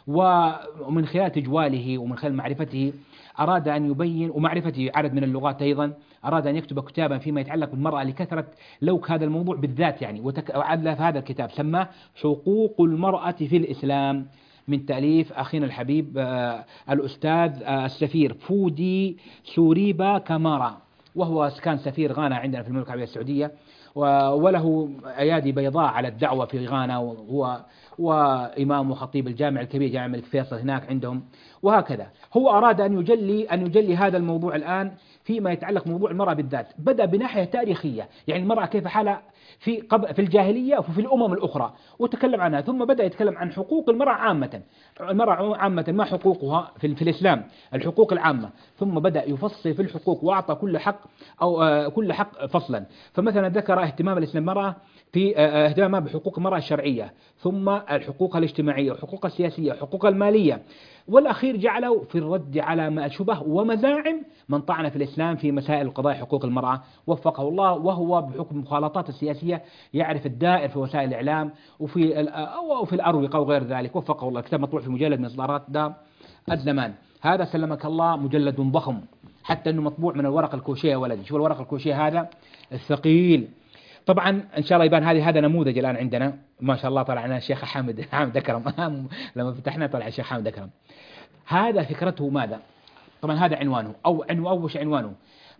ومن خلال تجواله ومن خلال معرفته أراد أن يبين، ومعرفته عدد من اللغات أيضا، أراد أن يكتب كتابا فيما يتعلق بالمرأة لكثرة لوك هذا الموضوع بالذات يعني، وعدل في هذا الكتاب سماه حقوق المرأة في الإسلام، من تأليف أخينا الحبيب آه الأستاذ آه السفير فودي سوريبا كامارا، وهو كان سفير غانا عندنا في المملكة العربية السعودية، وله أيادي بيضاء على الدعوة في غانا، وهو وإمام وخطيب الجامع الكبير جامع الملك فيصل هناك عندهم. وهكذا هو أراد أن يجلي أن يجلي هذا الموضوع الآن فيما يتعلق بموضوع المرأة بالذات. بدأ بناحية تاريخية، يعني المرأة كيف حالها في قبل في الجاهلية وفي الأمم الأخرى، وتكلم عنها، ثم بدأ يتكلم عن حقوق المرأة عامة، المرأة عامة ما حقوقها في, في الإسلام، الحقوق العامة، ثم بدأ يفصل في الحقوق وأعطى كل حق أو آه كل حق فصلا. فمثلا ذكر اهتمام الإسلام المرأة في آه اهتمامها بحقوق المرأة الشرعية، ثم الحقوق الاجتماعية وحقوق السياسية وحقوق المالية، والأخير جعله في الرد على الشبه ومزاعم من طعن في الإسلام في مسائل قضايا حقوق المرأة وفقه الله. وهو بحكم المخالطات السياسية يعرف الدائر في وسائل الإعلام وفي أو في الأروقة وغير ذلك وفقه الله. كتاب مطبوع في مجلد من إصدارات دار الزمان. هذا سلمك الله مجلد ضخم، حتى أنه مطبوع من الورق الكوشيه يا ولدي. شوف الورق الكوشيه هذا الثقيل. طبعا ان شاء الله يبان هذه هذا نموذج الان عندنا ما شاء الله طلع لنا الشيخ حامد حامد أكرم لما فتحنا طلع الشيخ حامد أكرم. هذا فكرته ماذا؟ طبعا هذا عنوانه او عنوانه أو عنوانه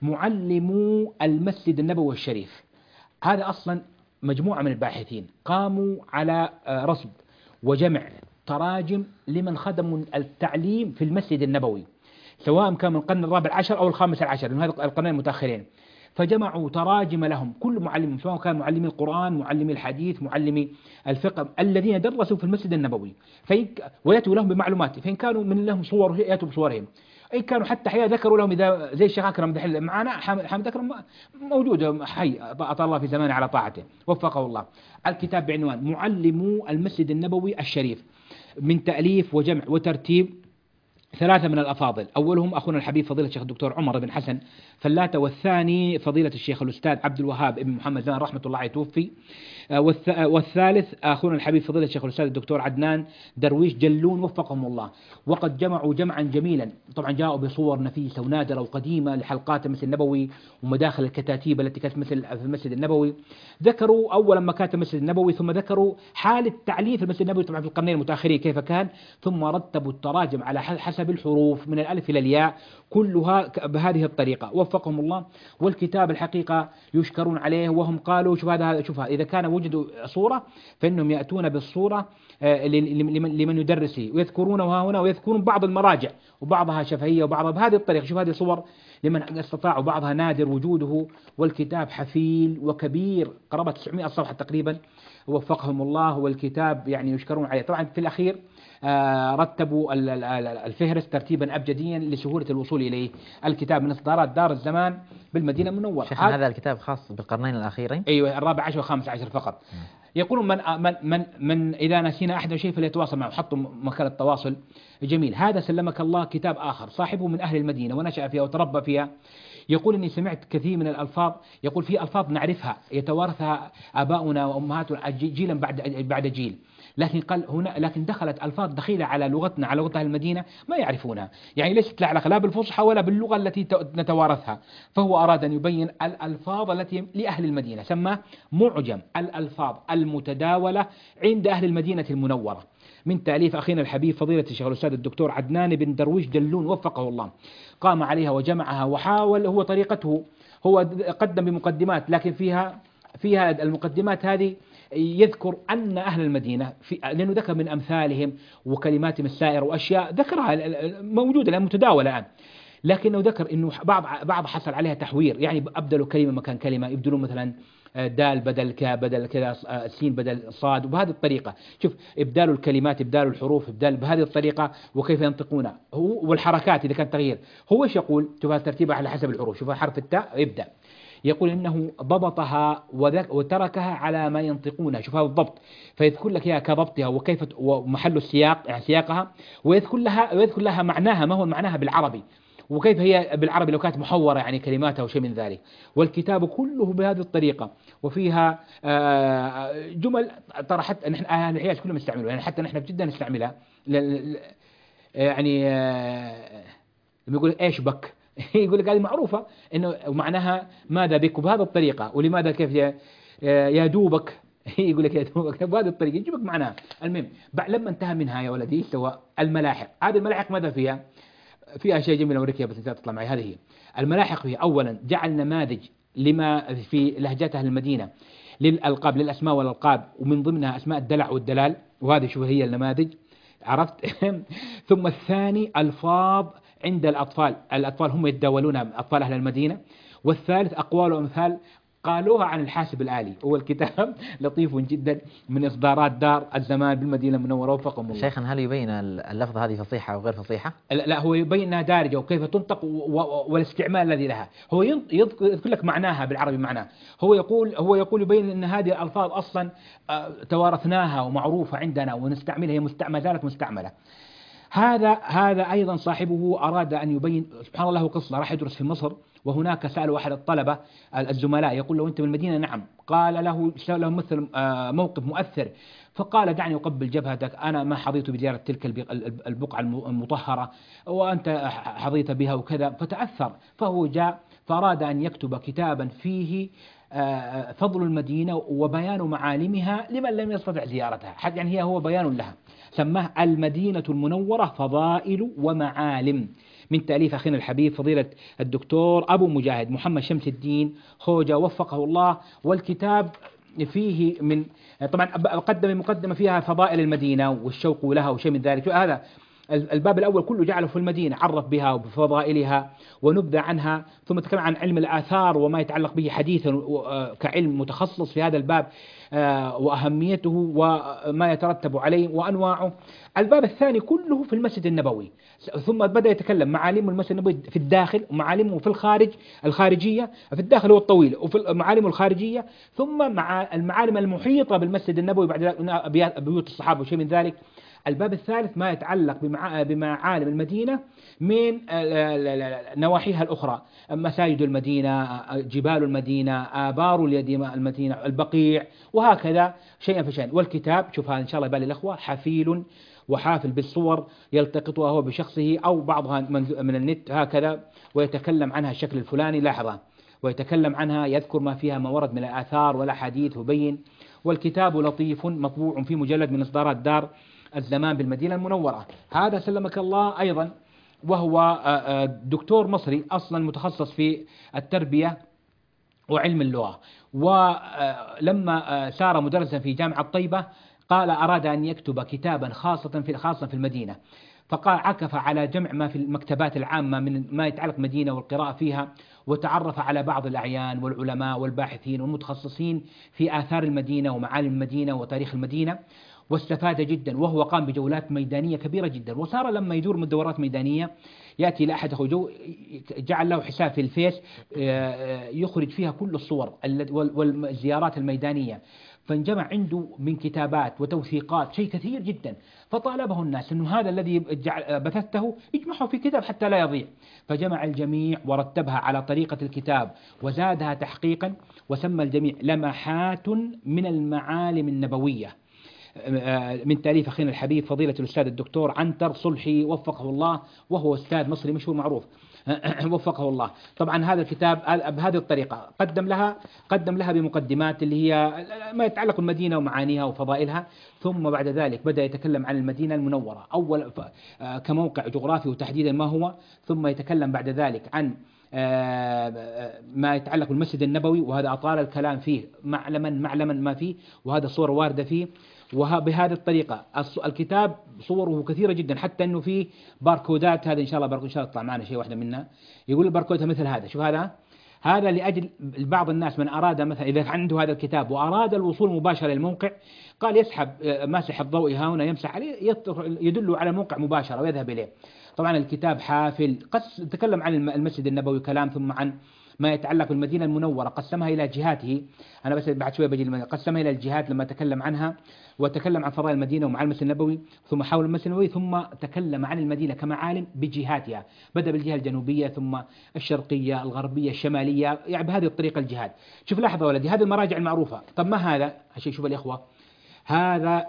معلمو المسجد النبوي الشريف. هذا اصلا مجموعة من الباحثين قاموا على رصد وجمع تراجم لمن خدموا التعليم في المسجد النبوي، سواء كان من القرن الرابع عشر او الخامس عشر، من هذا القرنين المتاخرين. فجمعوا تراجم لهم كل معلم، سواء كان معلمي القرآن، معلمي الحديث، معلمي الفقه، الذين درسوا في المسجد النبوي، ويأتوا لهم بمعلومات. فإن كانوا من لهم صور يأتوا بصورهم، إن كانوا حتى حياة ذكروا لهم، إذا زي الشيخ أكرم دحين معنا حامد أكرم موجود حي أطال الله في زمانه على طاعته وفقه الله. الكتاب بعنوان معلمو المسجد النبوي الشريف، من تأليف وجمع وترتيب ثلاثة من الأفاضل، أولهم أخونا الحبيب فضيلة الشيخ الدكتور عمر بن حسن فلاتة، والثاني فضيلة الشيخ الأستاذ عبد الوهاب بن محمد زمان رحمة الله عليه توفي، والثالث أخونا الحبيب فضيلة الشيخ الأستاذ الدكتور عدنان درويش جلون وفقهم الله. وقد جمعوا جمعا جميلا، طبعا جاءوا بصور نفيسة ونادرة وقديمة لحلقات المسجد النبوي ومداخل الكتاتيب التي كانت مثل في المسجد النبوي. ذكروا أولا مكاتب المسجد النبوي، ثم ذكروا حالة تعليف المسجد النبوي طبعا في القرنين المتأخرين كيف كان، ثم رتبوا التراجم على حسب الحروف من الألف إلى الياء كلها بهذه الطريقة وفقهم الله. والكتاب الحقيقة يشكرون عليه، وهم قالوا شوف هذا شوف إذا كان وجدوا صورة فإنهم يأتون بالصورة لمن يدرس ويذكرونها هنا، ويذكرون بعض المراجع وبعضها شفهية وبعضها بهذه الطريقة. شوف هذه صور لمن استطاع وبعضها نادر وجوده، والكتاب حفيل وكبير قرابة تسعمائة صفحة تقريبا وفقهم الله. والكتاب يعني يشكرون عليه. طبعا في الأخير رتبوا الفهرس ترتيبا أبجديا لسهولة الوصول إليه. الكتاب من إصدارات دار الزمان بالمدينة المنورة. شيخنا هذا الكتاب خاص بالقرنين الأخيرين؟ أيوة الرابع عشر والخامس عشر فقط. م. يقولون من من من من إذا نسينا أحد شيء فليتواصل معه، حطوا مكان التواصل جميل. هذا سلمك الله كتاب آخر صاحبه من أهل المدينة ونشأ فيها وتربى فيها. يقول إني سمعت كثير من الألفاظ، يقول في ألفاظ نعرفها يتوارثها آباؤنا وأمهاتنا جيلا بعد بعد جيل، لكن قال هنا لكن دخلت ألفاظ دخيلة على لغتنا على لغة أهل المدينة ما يعرفونها، يعني ليست لا علاقة لا بالفصحى ولا باللغة التي نتوارثها. فهو أراد أن يبين الألفاظ التي لأهل المدينة، سماه معجم الألفاظ المتداولة عند أهل المدينة المنورة، من تأليف أخينا الحبيب فضيلة الشيخ الأستاذ الدكتور عدنان بن درويش جلون وفقه الله. قام عليها وجمعها وحاول، هو طريقته هو قدم بمقدمات، لكن فيها فيها المقدمات هذه يذكر أن أهل المدينة في لأنه ذكر من أمثالهم وكلماتهم السائرة وأشياء ذكرها موجودة الآن متداولة الآن، لكنه ذكر إنه بعض بعض حصل عليها تحوير، يعني أبدلوا كلمة مكان كلمة، يبدلون مثلا دال بدل كا بدل كذا، سين بدل صاد، وبهذه الطريقة. شوف إبدال الكلمات إبدال الحروف إبدال بهذه الطريقة وكيف ينطقونها هو، والحركات إذا كان تغيير. هو إيش يقول؟ شوف ترتيبها على حسب الحروف. شوف حرف التاء يبدأ، يقول إنه ضبطها وتركها على ما ينطقونها. شوف هذا الضبط، فيذكر لك إياها كضبطها وكيف ومحل السياق يعني سياقها، ويذكر لها ويذكر لها معناها ما هو معناها بالعربي، وكيف هي بالعربي لو كانت محورة يعني كلماتها وشيء من ذلك. والكتاب كله بهذه الطريقة، وفيها جمل ترى حتى نحن أهل الحياة كلهم نستعملها، يعني حتى نحن جدا نستعملها، يعني لما يقول إيش بك يقول لك هذه معروفة إنه معناها ماذا بك، وبهذه الطريقة. ولماذا كيف يا, يا دوبك يقول لك يا دوبك بهذه الطريقة يجيبك معناها. المهم لما انتهى منها يا ولدي سوى الملاحق. هذه الملاحق ماذا فيها؟ فيها شيء جميل أوريك بس تطلع معي. هذه هي الملاحق. فيها أولا جعل نماذج لما في لهجات أهل المدينة للألقاب للأسماء والألقاب، ومن ضمنها أسماء الدلع والدلال، وهذه شو هي النماذج عرفت. ثم الثاني ألفاظ عند الأطفال، الأطفال هم يتداولونها أطفال أهل المدينة. والثالث أقوال وأمثال قالوها عن الحاسب الآلي. هو الكتاب لطيف جدا من إصدارات دار الزمان بالمدينة المنورة وفقهم الله. شيخنا هل يبين اللفظة هذه فصيحة أو غير فصيحة؟ لا هو يبين أنها دارجة وكيف تنطق والاستعمال الذي لها. هو يذكر لك معناها بالعربي معناه. هو يقول هو يقول يبين أن هذه الألفاظ أصلا توارثناها ومعروفة عندنا ونستعملها، هي مستعملة ذلك مستعملة. هذا هذا أيضا صاحبه أراد أن يبين. سبحان الله قصة راح يدرس في مصر، وهناك سأل أحد الطلبة الزملاء يقول له أنت من المدينة؟ نعم. قال له له مثل موقف مؤثر، فقال دعني أقبل جبهتك، أنا ما حظيت بزيارة تلك البقعة المطهرة وأنت حظيت بها وكذا. فتأثر، فهو جاء فأراد أن يكتب كتابا فيه فضل المدينة وبيان معالمها لمن لم يستطع زيارتها، حتى يعني هي هو بيان لها. سماه المدينة المنورة فضائل ومعالم، من تأليف أخينا الحبيب فضيلة الدكتور أبو مجاهد محمد شمس الدين خوجة وفقه الله. والكتاب فيه من طبعا قدم مقدمة فيها فضائل المدينة والشوق لها وشيء من ذلك. هذا الباب الأول كله جعله في المدينة، عرف بها وبفضائلها ونبذة عنها، ثم تكلم عن علم الآثار وما يتعلق به حديثا كعلم متخصص في هذا الباب وأهميته وما يترتب عليه وأنواعه. الباب الثاني كله في المسجد النبوي، ثم بدأ يتكلم معالم المسجد النبوي في الداخل ومعالمه في الخارج الخارجية. في الداخل هو الطويل وفي المعالم الخارجية، ثم مع المعالم المحيطة بالمسجد النبوي بعد ذلك بيوت الصحابة وشيء من ذلك. الباب الثالث ما يتعلق بمع... بمعالم المدينة من نواحيها الأخرى، مساجد المدينة، جبال المدينة، آبار المدينة، البقيع، وهكذا شيئا فشيئا. والكتاب شوف هذا إن شاء الله يبالي الأخوة حفيل وحافل بالصور يلتقطها هو بشخصه أو بعضها من النت هكذا، ويتكلم عنها الشكل الفلاني، لاحظها، ويتكلم عنها، يذكر ما فيها ما ورد من الآثار والأحاديث وبين. والكتاب لطيف مطبوع في مجلد من إصدارات دار الزمان بالمدينة المنورة. هذا سلمك الله أيضا، وهو دكتور مصري أصلا متخصص في التربية وعلم اللغة، ولما سار مدرسا في جامعة طيبة قال أراد أن يكتب كتابا خاصة في خاصة في المدينة، فقال عكف على جمع ما في المكتبات العامة من ما يتعلق مدينة والقراءة فيها، وتعرف على بعض الأعيان والعلماء والباحثين والمتخصصين في آثار المدينة ومعالم المدينة وتاريخ المدينة، واستفاد جدا. وهو قام بجولات ميدانية كبيرة جدا، وصار لما يدور من دورات ميدانية يأتي لأحد أخوه جعل له حساب في الفيس يخرج فيها كل الصور والزيارات الميدانية، فانجمع عنده من كتابات وتوثيقات شيء كثير جدا. فطالبه الناس أنه هذا الذي بثثته اجمعه في كتاب حتى لا يضيع، فجمع الجميع ورتبها على طريقة الكتاب وزادها تحقيقا، وسمى الجميع لمحات من المعالم النبوية من تأليف أخينا الحبيب فضيلة الأستاذ الدكتور عنتر صلحي وفقه الله، وهو أستاذ مصري مشهور معروف وفقه الله. طبعا هذا الكتاب بهذه الطريقة قدم لها قدم لها بمقدمات اللي هي ما يتعلق بالمدينة ومعانيها وفضائلها، ثم بعد ذلك بدأ يتكلم عن المدينة المنورة أول كموقع جغرافي وتحديدا ما هو، ثم يتكلم بعد ذلك عن ما يتعلق بالمسجد النبوي، وهذا أطال الكلام فيه معلما معلما ما فيه، وهذا صور واردة فيه. وبهذه الطريقة الكتاب صوره كثيرة جدا، حتى أنه فيه باركودات. هذا إن شاء الله باركود إن شاء الله تطلع معنا شيء واحدة منها، يقول الباركودها مثل هذا. شوف هذا هذا لأجل بعض الناس من أراد مثلا إذا عنده هذا الكتاب وأراد الوصول مباشرة للموقع، قال يسحب ماسح الضوء ها هنا يمسح عليه يدل على الموقع مباشرة ويذهب إليه. طبعا الكتاب حافل، قص تكلم عن المسجد النبوي كلام، ثم عن ما يتعلق بالمدينة المنورة قسمها إلى جهاته. أنا بس بعد شوية بجي قسمها إلى الجهات لما تكلم عنها، وتكلم عن فضائل المدينة ومع المسجد النبوي، ثم حول المسجد النبوي، ثم تكلم عن المدينة كمعالم بجهاتها، بدأ بالجهة الجنوبية ثم الشرقية الغربية الشمالية، يعني بهذه الطريقة الجهات. شوف لاحظة ولدي هذه المراجع المعروفة. طب ما هذا عشان شوف الإخوة، هذا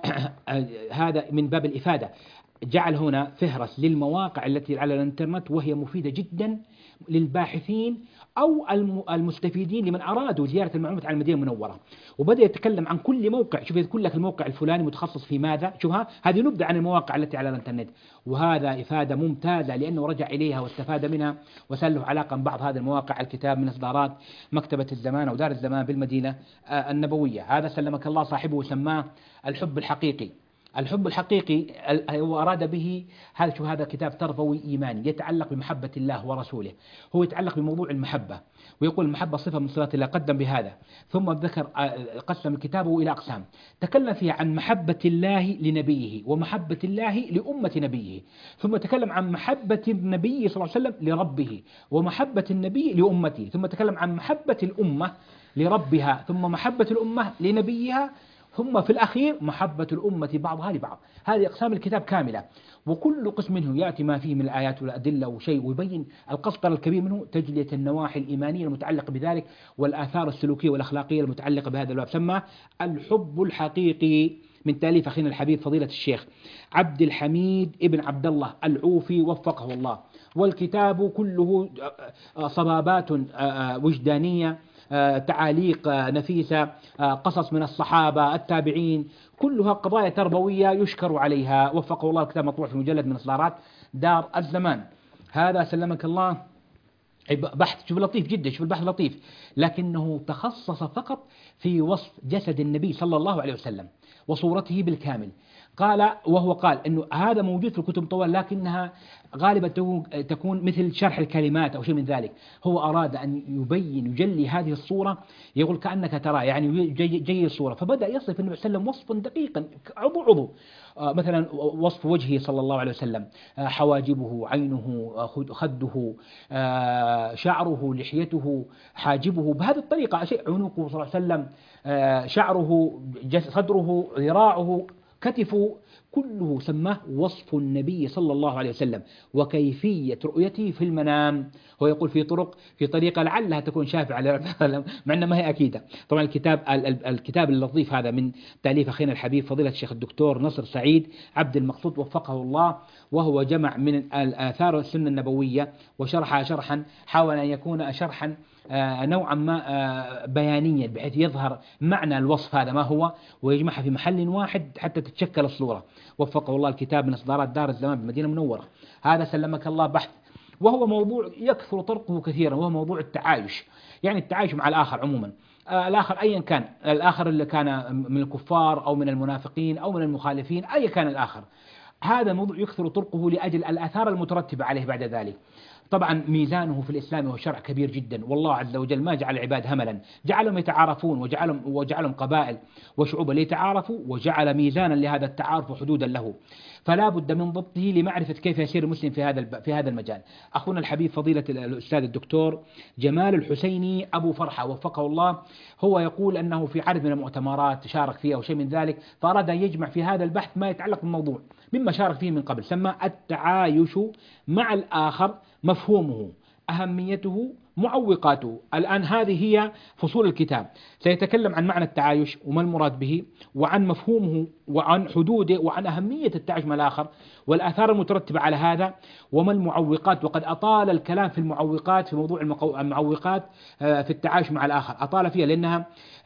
هذا من باب الإفادة، جعل هنا فهرس للمواقع التي على الانترنت وهي مفيدة جدا للباحثين أو المستفيدين لمن أرادوا زيارة المعلومات عن المدينة المنورة، وبدأ يتكلم عن كل موقع. شوف يذكر لك الموقع الفلاني متخصص في ماذا، شوفها هذه نبذة عن المواقع التي على الانترنت، وهذا إفادة ممتازة لأنه رجع إليها واستفاد منها، وسأل له علاقة ببعض هذه المواقع. الكتاب من إصدارات مكتبة الزمان أو دار الزمان بالمدينة النبوية. هذا سلمك الله صاحبه سماه الحب الحقيقي. الحب الحقيقي هو أراد به هذا شو هذا كتاب تربوي إيماني يتعلق بمحبة الله ورسوله، هو يتعلق بموضوع المحبة، ويقول المحبة صفة من صفات الله، قدم بهذا. ثم ذكر قسم كتابه إلى أقسام تكلم فيها عن محبة الله لنبيه ومحبة الله لأمة نبيه، ثم تكلم عن محبة النبي صلى الله عليه وسلم لربه ومحبة النبي لأمته، ثم تكلم عن محبة الأمة لربها ثم محبة الأمة لنبيها، ثم في الأخير محبة الأمة بعضها لبعض. هذه أقسام الكتاب كاملة، وكل قسم منه يأتي ما فيه من الآيات والأدلة وشيء، ويبين القسطرة الكبير منه تجلية النواحي الإيمانية المتعلقة بذلك والآثار السلوكية والأخلاقية المتعلقة بهذا الباب. سماه الحب الحقيقي من تأليف أخينا الحبيب فضيلة الشيخ عبد الحميد ابن عبد الله العوفي وفقه الله. والكتاب كله صبابات وجدانية، تعاليق نفيسة، قصص من الصحابة التابعين، كلها قضايا تربوية يشكر عليها وفقه الله. الكتاب مطبوع في مجلد من إصدارات دار الزمان. هذا سلمك الله بحث شوف لطيف جدا، شوف البحث لطيف، لكنه تخصص فقط في وصف جسد النبي صلى الله عليه وسلم وصورته بالكامل. قال وهو قال أنه هذا موجود في الكتب طوال، لكنها غالبا تكون مثل شرح الكلمات أو شيء من ذلك. هو أراد أن يبين يجلي هذه الصورة، يقول كأنك ترى يعني جي, جي الصورة، فبدأ يصف النبي صلى الله عليه وسلم وصفا دقيقا عضو عضو. آه مثلا وصف وجهه صلى الله عليه وسلم، آه حواجبه، عينه، آه خده، آه شعره، لحيته، حاجبه، بهذه الطريقة. عنقه صلى الله عليه وسلم، آه شعره، صدره، ذراعه، كتفه كله سماه وصف النبي صلى الله عليه وسلم وكيفية رؤيته في المنام. هو يقول في طرق في طريقة لعلها تكون شافعة مع أنها ما هي أكيدة. طبعا الكتاب الكتاب اللطيف هذا من تأليف أخينا الحبيب فضيلة الشيخ الدكتور نصر سعيد عبد المقصود وفقه الله، وهو جمع من الآثار السنة النبوية وشرحها شرحا، حاول أن يكون شرحا نوعا ما بيانيا بحيث يظهر معنى الوصف هذا ما هو، ويجمعها في محل واحد حتى تتشكل الصورة. وفقه الله. الكتاب من إصدارات دار الزمان بالمدينة المنورة. هذا سلمك الله بحث، وهو موضوع يكثر طرقه كثيرا، وهو موضوع التعايش، يعني التعايش مع الآخر عموما. الآخر أيا كان، الآخر اللي كان من الكفار أو من المنافقين أو من المخالفين، أي كان الآخر، هذا موضوع يكثر طرقه لأجل الآثار المترتبة عليه بعد ذلك. طبعا ميزانه في الإسلام والشرع كبير جدا، والله عز وجل ما جعل العباد هملا، جعلهم يتعارفون وجعلهم, وجعلهم قبائل وشعوبا ليتعارفوا، وجعل ميزانا لهذا التعارف وحدودا له، فلا بد من ضبطه لمعرفة كيف يسير المسلم في هذا في هذا المجال. أخونا الحبيب فضيلة الأستاذ الدكتور جمال الحسيني أبو فرحة وفقه الله، هو يقول أنه في عدد من المؤتمرات شارك فيها وشيء من ذلك، فأراد أن يجمع في هذا البحث ما يتعلق بالموضوع مما شارك فيه من قبل، سماه التعايش مع الآخر، مفهومه، أهميته، معوقاته. الآن هذه هي فصول الكتاب، سيتكلم عن معنى التعايش وما المراد به، وعن مفهومه، وعن حدوده، وعن أهمية التعايش مع الآخر، والآثار المترتبة على هذا، وما المعوقات. وقد أطال الكلام في المعوقات، في موضوع المعوقات في التعايش مع الآخر، أطال فيها لأنها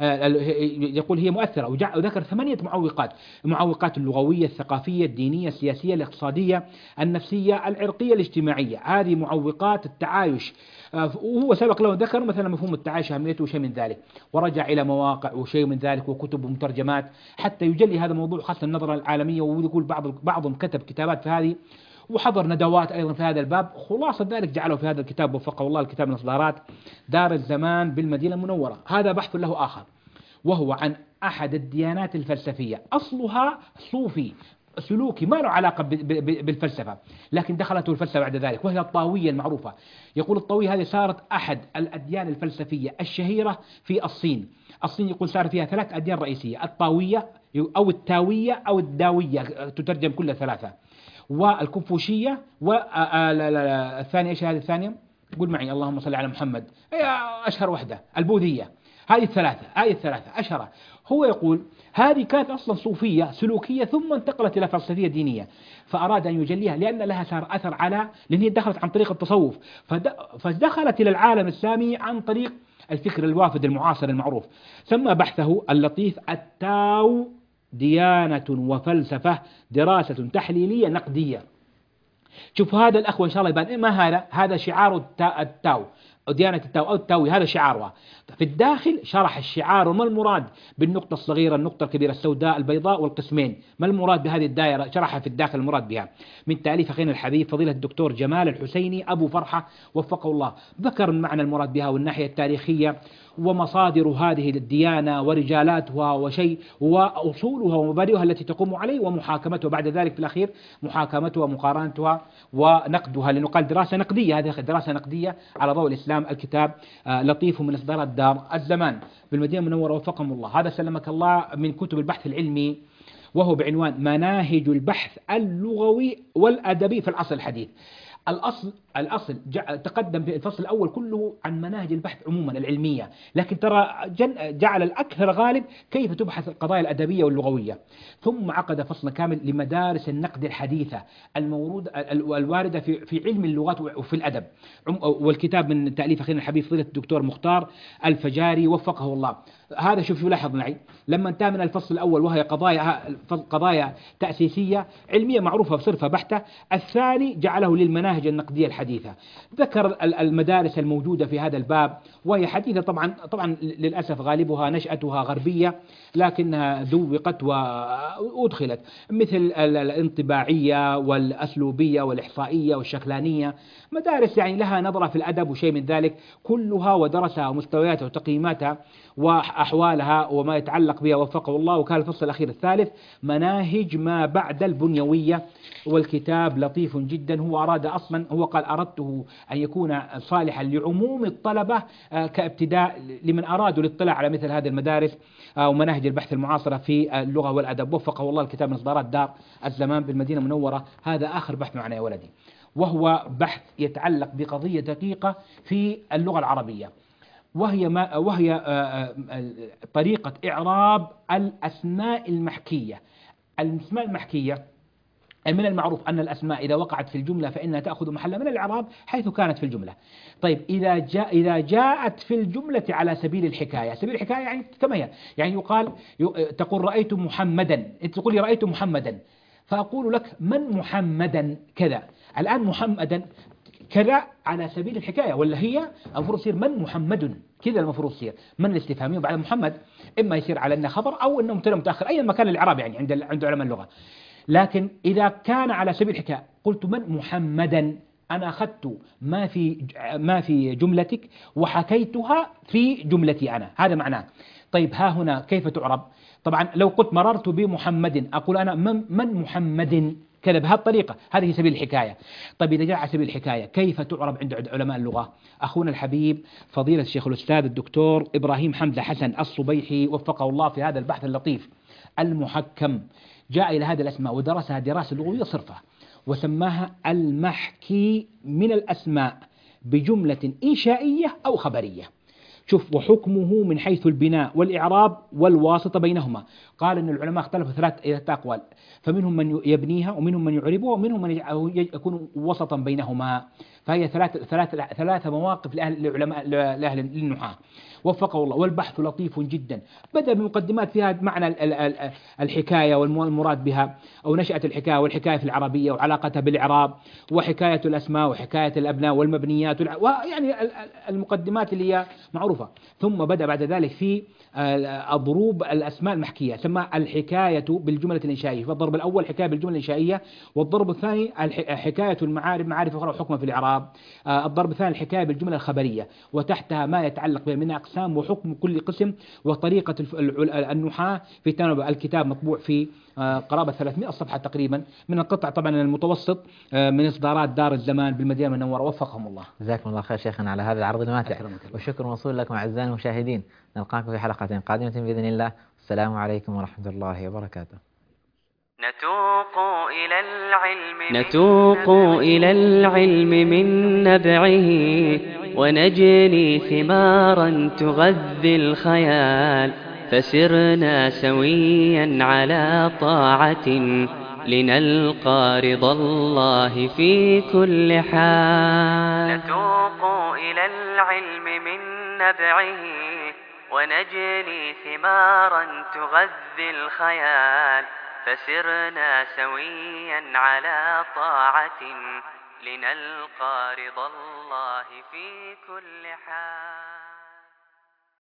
يقول هي مؤثرة، وذكر ثمانية معوقات: المعوقات اللغوية، الثقافية، الدينية، السياسية، الاقتصادية، النفسية، العرقية، الاجتماعية. هذه معوقات التعايش، وهو سبق له ذكر مثلا مفهوم التعايش أهميته وشيء من ذلك، ورجع إلى مواقع وشيء من ذلك وكتب ومترجمات حتى يجلي هذا الموضوع، خاصة النظرة العالمية. ويقول بعض بعضهم كتب كتابات في هذه، وحضر ندوات أيضا في هذا الباب. خلاصة ذلك جعله في هذا الكتاب وفقه الله، الكتاب من إصدارات دار الزمان بالمدينة المنورة. هذا بحث له آخر، وهو عن أحد الديانات الفلسفية، أصلها صوفي سلوكي ما له علاقة بالفلسفة، لكن دخلته الفلسفة بعد ذلك، وهي الطاوية المعروفة. يقول الطاوية هذه صارت أحد الأديان الفلسفية الشهيرة في الصين. الصين يقول صار فيها ثلاث أديان رئيسية: الطاوية أو التاوية أو الداوية، تترجم كلها ثلاثة، والكونفوشية، والثانية إيش هذه الثانية؟ قول معي اللهم صل على محمد، أشهر وحدة البوذية. هذه الثلاثة، هذه الثلاثة أشهر. هو يقول هذه كانت أصلا صوفية سلوكية، ثم انتقلت إلى فلسفية دينية، فأراد أن يجليها لأن لها صار أثر على، لأن هي دخلت عن طريق التصوف، فدخلت إلى العالم الإسلامي عن طريق الفكر الوافد المعاصر المعروف. سمى بحثه اللطيف التاو ديانة وفلسفة، دراسة تحليلية نقدية. شوف هذا الأخوة إن شاء الله يبان ما هذا هذا شعار التاو، ديانة التاو أو التاوي، هذا شعارها. في الداخل شرح الشعار وما المراد بالنقطة الصغيرة، النقطة الكبيرة، السوداء، البيضاء، والقسمين، ما المراد بهذه الدائرة، شرحها في الداخل المراد بها، من تأليف أخينا الحبيب فضيلة الدكتور جمال الحسيني أبو فرحة وفقه الله. ذكر المعنى المراد بها والناحية التاريخية ومصادر هذه الديانة ورجالاتها وشيء وأصولها ومبادئها التي تقوم عليه، ومحاكمتها بعد ذلك في الأخير، محاكمتها ومقارنتها ونقدها، لأنه قال دراسة نقدية، هذه دراسة نقدية على ضوء الإسلام. الكتاب لطيف من إصدارات دار الزمان بالمدينة المنورة وفقهم الله. هذا سلمك الله من كتب البحث العلمي، وهو بعنوان مناهج البحث اللغوي والأدبي في العصر الحديث. الأصل الأصل تقدم في الفصل الأول كله عن مناهج البحث عموما العلمية، لكن ترى جعل الأكثر غالب كيف تبحث القضايا الأدبية واللغوية، ثم عقد فصل كامل لمدارس النقد الحديثة المورود الواردة في في علم اللغات وفي الأدب. والكتاب من تأليف أخينا الحبيب فضيلة الدكتور مختار الفجاري وفقه الله. هذا شوف شو لاحظ معي، لما انتهى من الفصل الأول وهي قضايا قضايا تأسيسية علمية معروفة بصرفة بحتة، الثاني جعله للمناهج النقدية الحديثة. ذكر المدارس الموجودة في هذا الباب، وهي حديثة طبعا طبعا للأسف غالبها نشأتها غربية، لكنها ذوقت وأدخلت، مثل الانطباعية والأسلوبية والإحصائية والشكلانية، مدارس يعني لها نظرة في الأدب وشيء من ذلك كلها، ودرسها ومستوياتها وتقييماتها وأحوالها وما يتعلق بها وفقه الله. وكان الفصل الأخير الثالث مناهج ما بعد البنيوية، والكتاب لطيف جدا. هو أراد أصلا هو قال أردته أن يكون صالحا لعموم الطلبة كابتداء لمن أرادوا الاطلاع على مثل هذه المدارس أو مناهج البحث المعاصرة في اللغة والأدب. وفقه الله الكتاب من إصدارات دار الزمان بالمدينة المنورة. هذا آخر بحث معنا يا ولدي، وهو بحث يتعلق بقضية دقيقة في اللغة العربية، وهي ما وهي طريقة إعراب الأسماء المحكية. الأسماء المحكية من المعروف أن الأسماء إذا وقعت في الجملة فإنها تأخذ محل من الإعراب حيث كانت في الجملة. طيب إذا جاء إذا جاءت في الجملة على سبيل الحكاية، سبيل الحكاية يعني كما هي، يعني يقال تقول رأيت محمدا، أنت تقول لي رأيت محمدا، فأقول لك من محمدا كذا. الآن محمدا كذا على سبيل الحكاية، ولا هي المفروض يصير من محمد كذا، المفروض يصير من الاستفهامية بعد محمد، إما يصير على أنه خبر أو أنه مبتدأ متأخر، أي مكان الإعراب يعني عند عند علماء اللغة. لكن إذا كان على سبيل الحكاية قلت من محمدا، أنا أخذت ما في ما في جملتك وحكيتها في جملتي أنا، هذا معناه. طيب ها هنا كيف تعرب؟ طبعا لو قلت مررت بمحمد أقول أنا من, من محمد كذا، بهذه الطريقة، هذه سبيل الحكاية. طيب إذا جاء على سبيل الحكاية كيف تعرب عند علماء اللغة؟ أخونا الحبيب فضيلة الشيخ الأستاذ الدكتور إبراهيم حمزة حسن الصبيحي وفقه الله في هذا البحث اللطيف المحكم جاء إلى هذه الأسماء ودرسها دراسة لغوية صرفة، وسماها المحكي من الأسماء بجملة إنشائية أو خبرية. شوف، وحكمه من حيث البناء والإعراب والواسطة بينهما. قال أن العلماء اختلفوا ثلاث أقوال، فمنهم من يبنيها ومنهم من يعربها ومنهم من يكون وسطا بينهما. فهي ثلاث ثلاث ثلاث مواقف لأهل العلماء لأهل النحاة وفقه الله. والبحث لطيف جدا، بدأ بمقدمات فيها معنى الحكاية والمراد بها، أو نشأة الحكاية والحكاية في العربية وعلاقتها بالإعراب، وحكاية الأسماء وحكاية الأبناء والمبنيات، ويعني المقدمات اللي هي معروفة. ثم بدأ بعد ذلك في أضروب الأسماء المحكية، سمى الحكاية بالجملة الإنشائية. فالضرب الأول حكاية بالجملة الإنشائية، والضرب الثاني حكاية المعارف معارف أخرى وحكمها في الإعراب. الضرب الثاني الحكاية بالجملة الخبرية، وتحتها ما يتعلق بها من أقسام وحكم كل قسم وطريقة النحاة في تناول. الكتاب مطبوع في قرابة ثلاثمائة صفحة تقريبا، من القطع طبعا المتوسط من إصدارات دار الزمان بالمدينة المنورة وفقهم الله. جزاكم الله خير شيخنا على هذا العرض الماتع، والشكر موصول لكم أعزائي المشاهدين. نلقاكم في حلقة قادمة بإذن الله. السلام عليكم ورحمة الله وبركاته. نتوق إلى العلم نتوق إلى العلم من نبعه، ونجني ثمارا تغذي الخيال، فسرنا سويا على طاعة لنلقى رضا الله في كل حال. نتوق إلى العلم من نبعه، ونجني ثمارا تغذي الخيال، فسرنا سويا على طاعة لنلقى رضا الله في كل حال.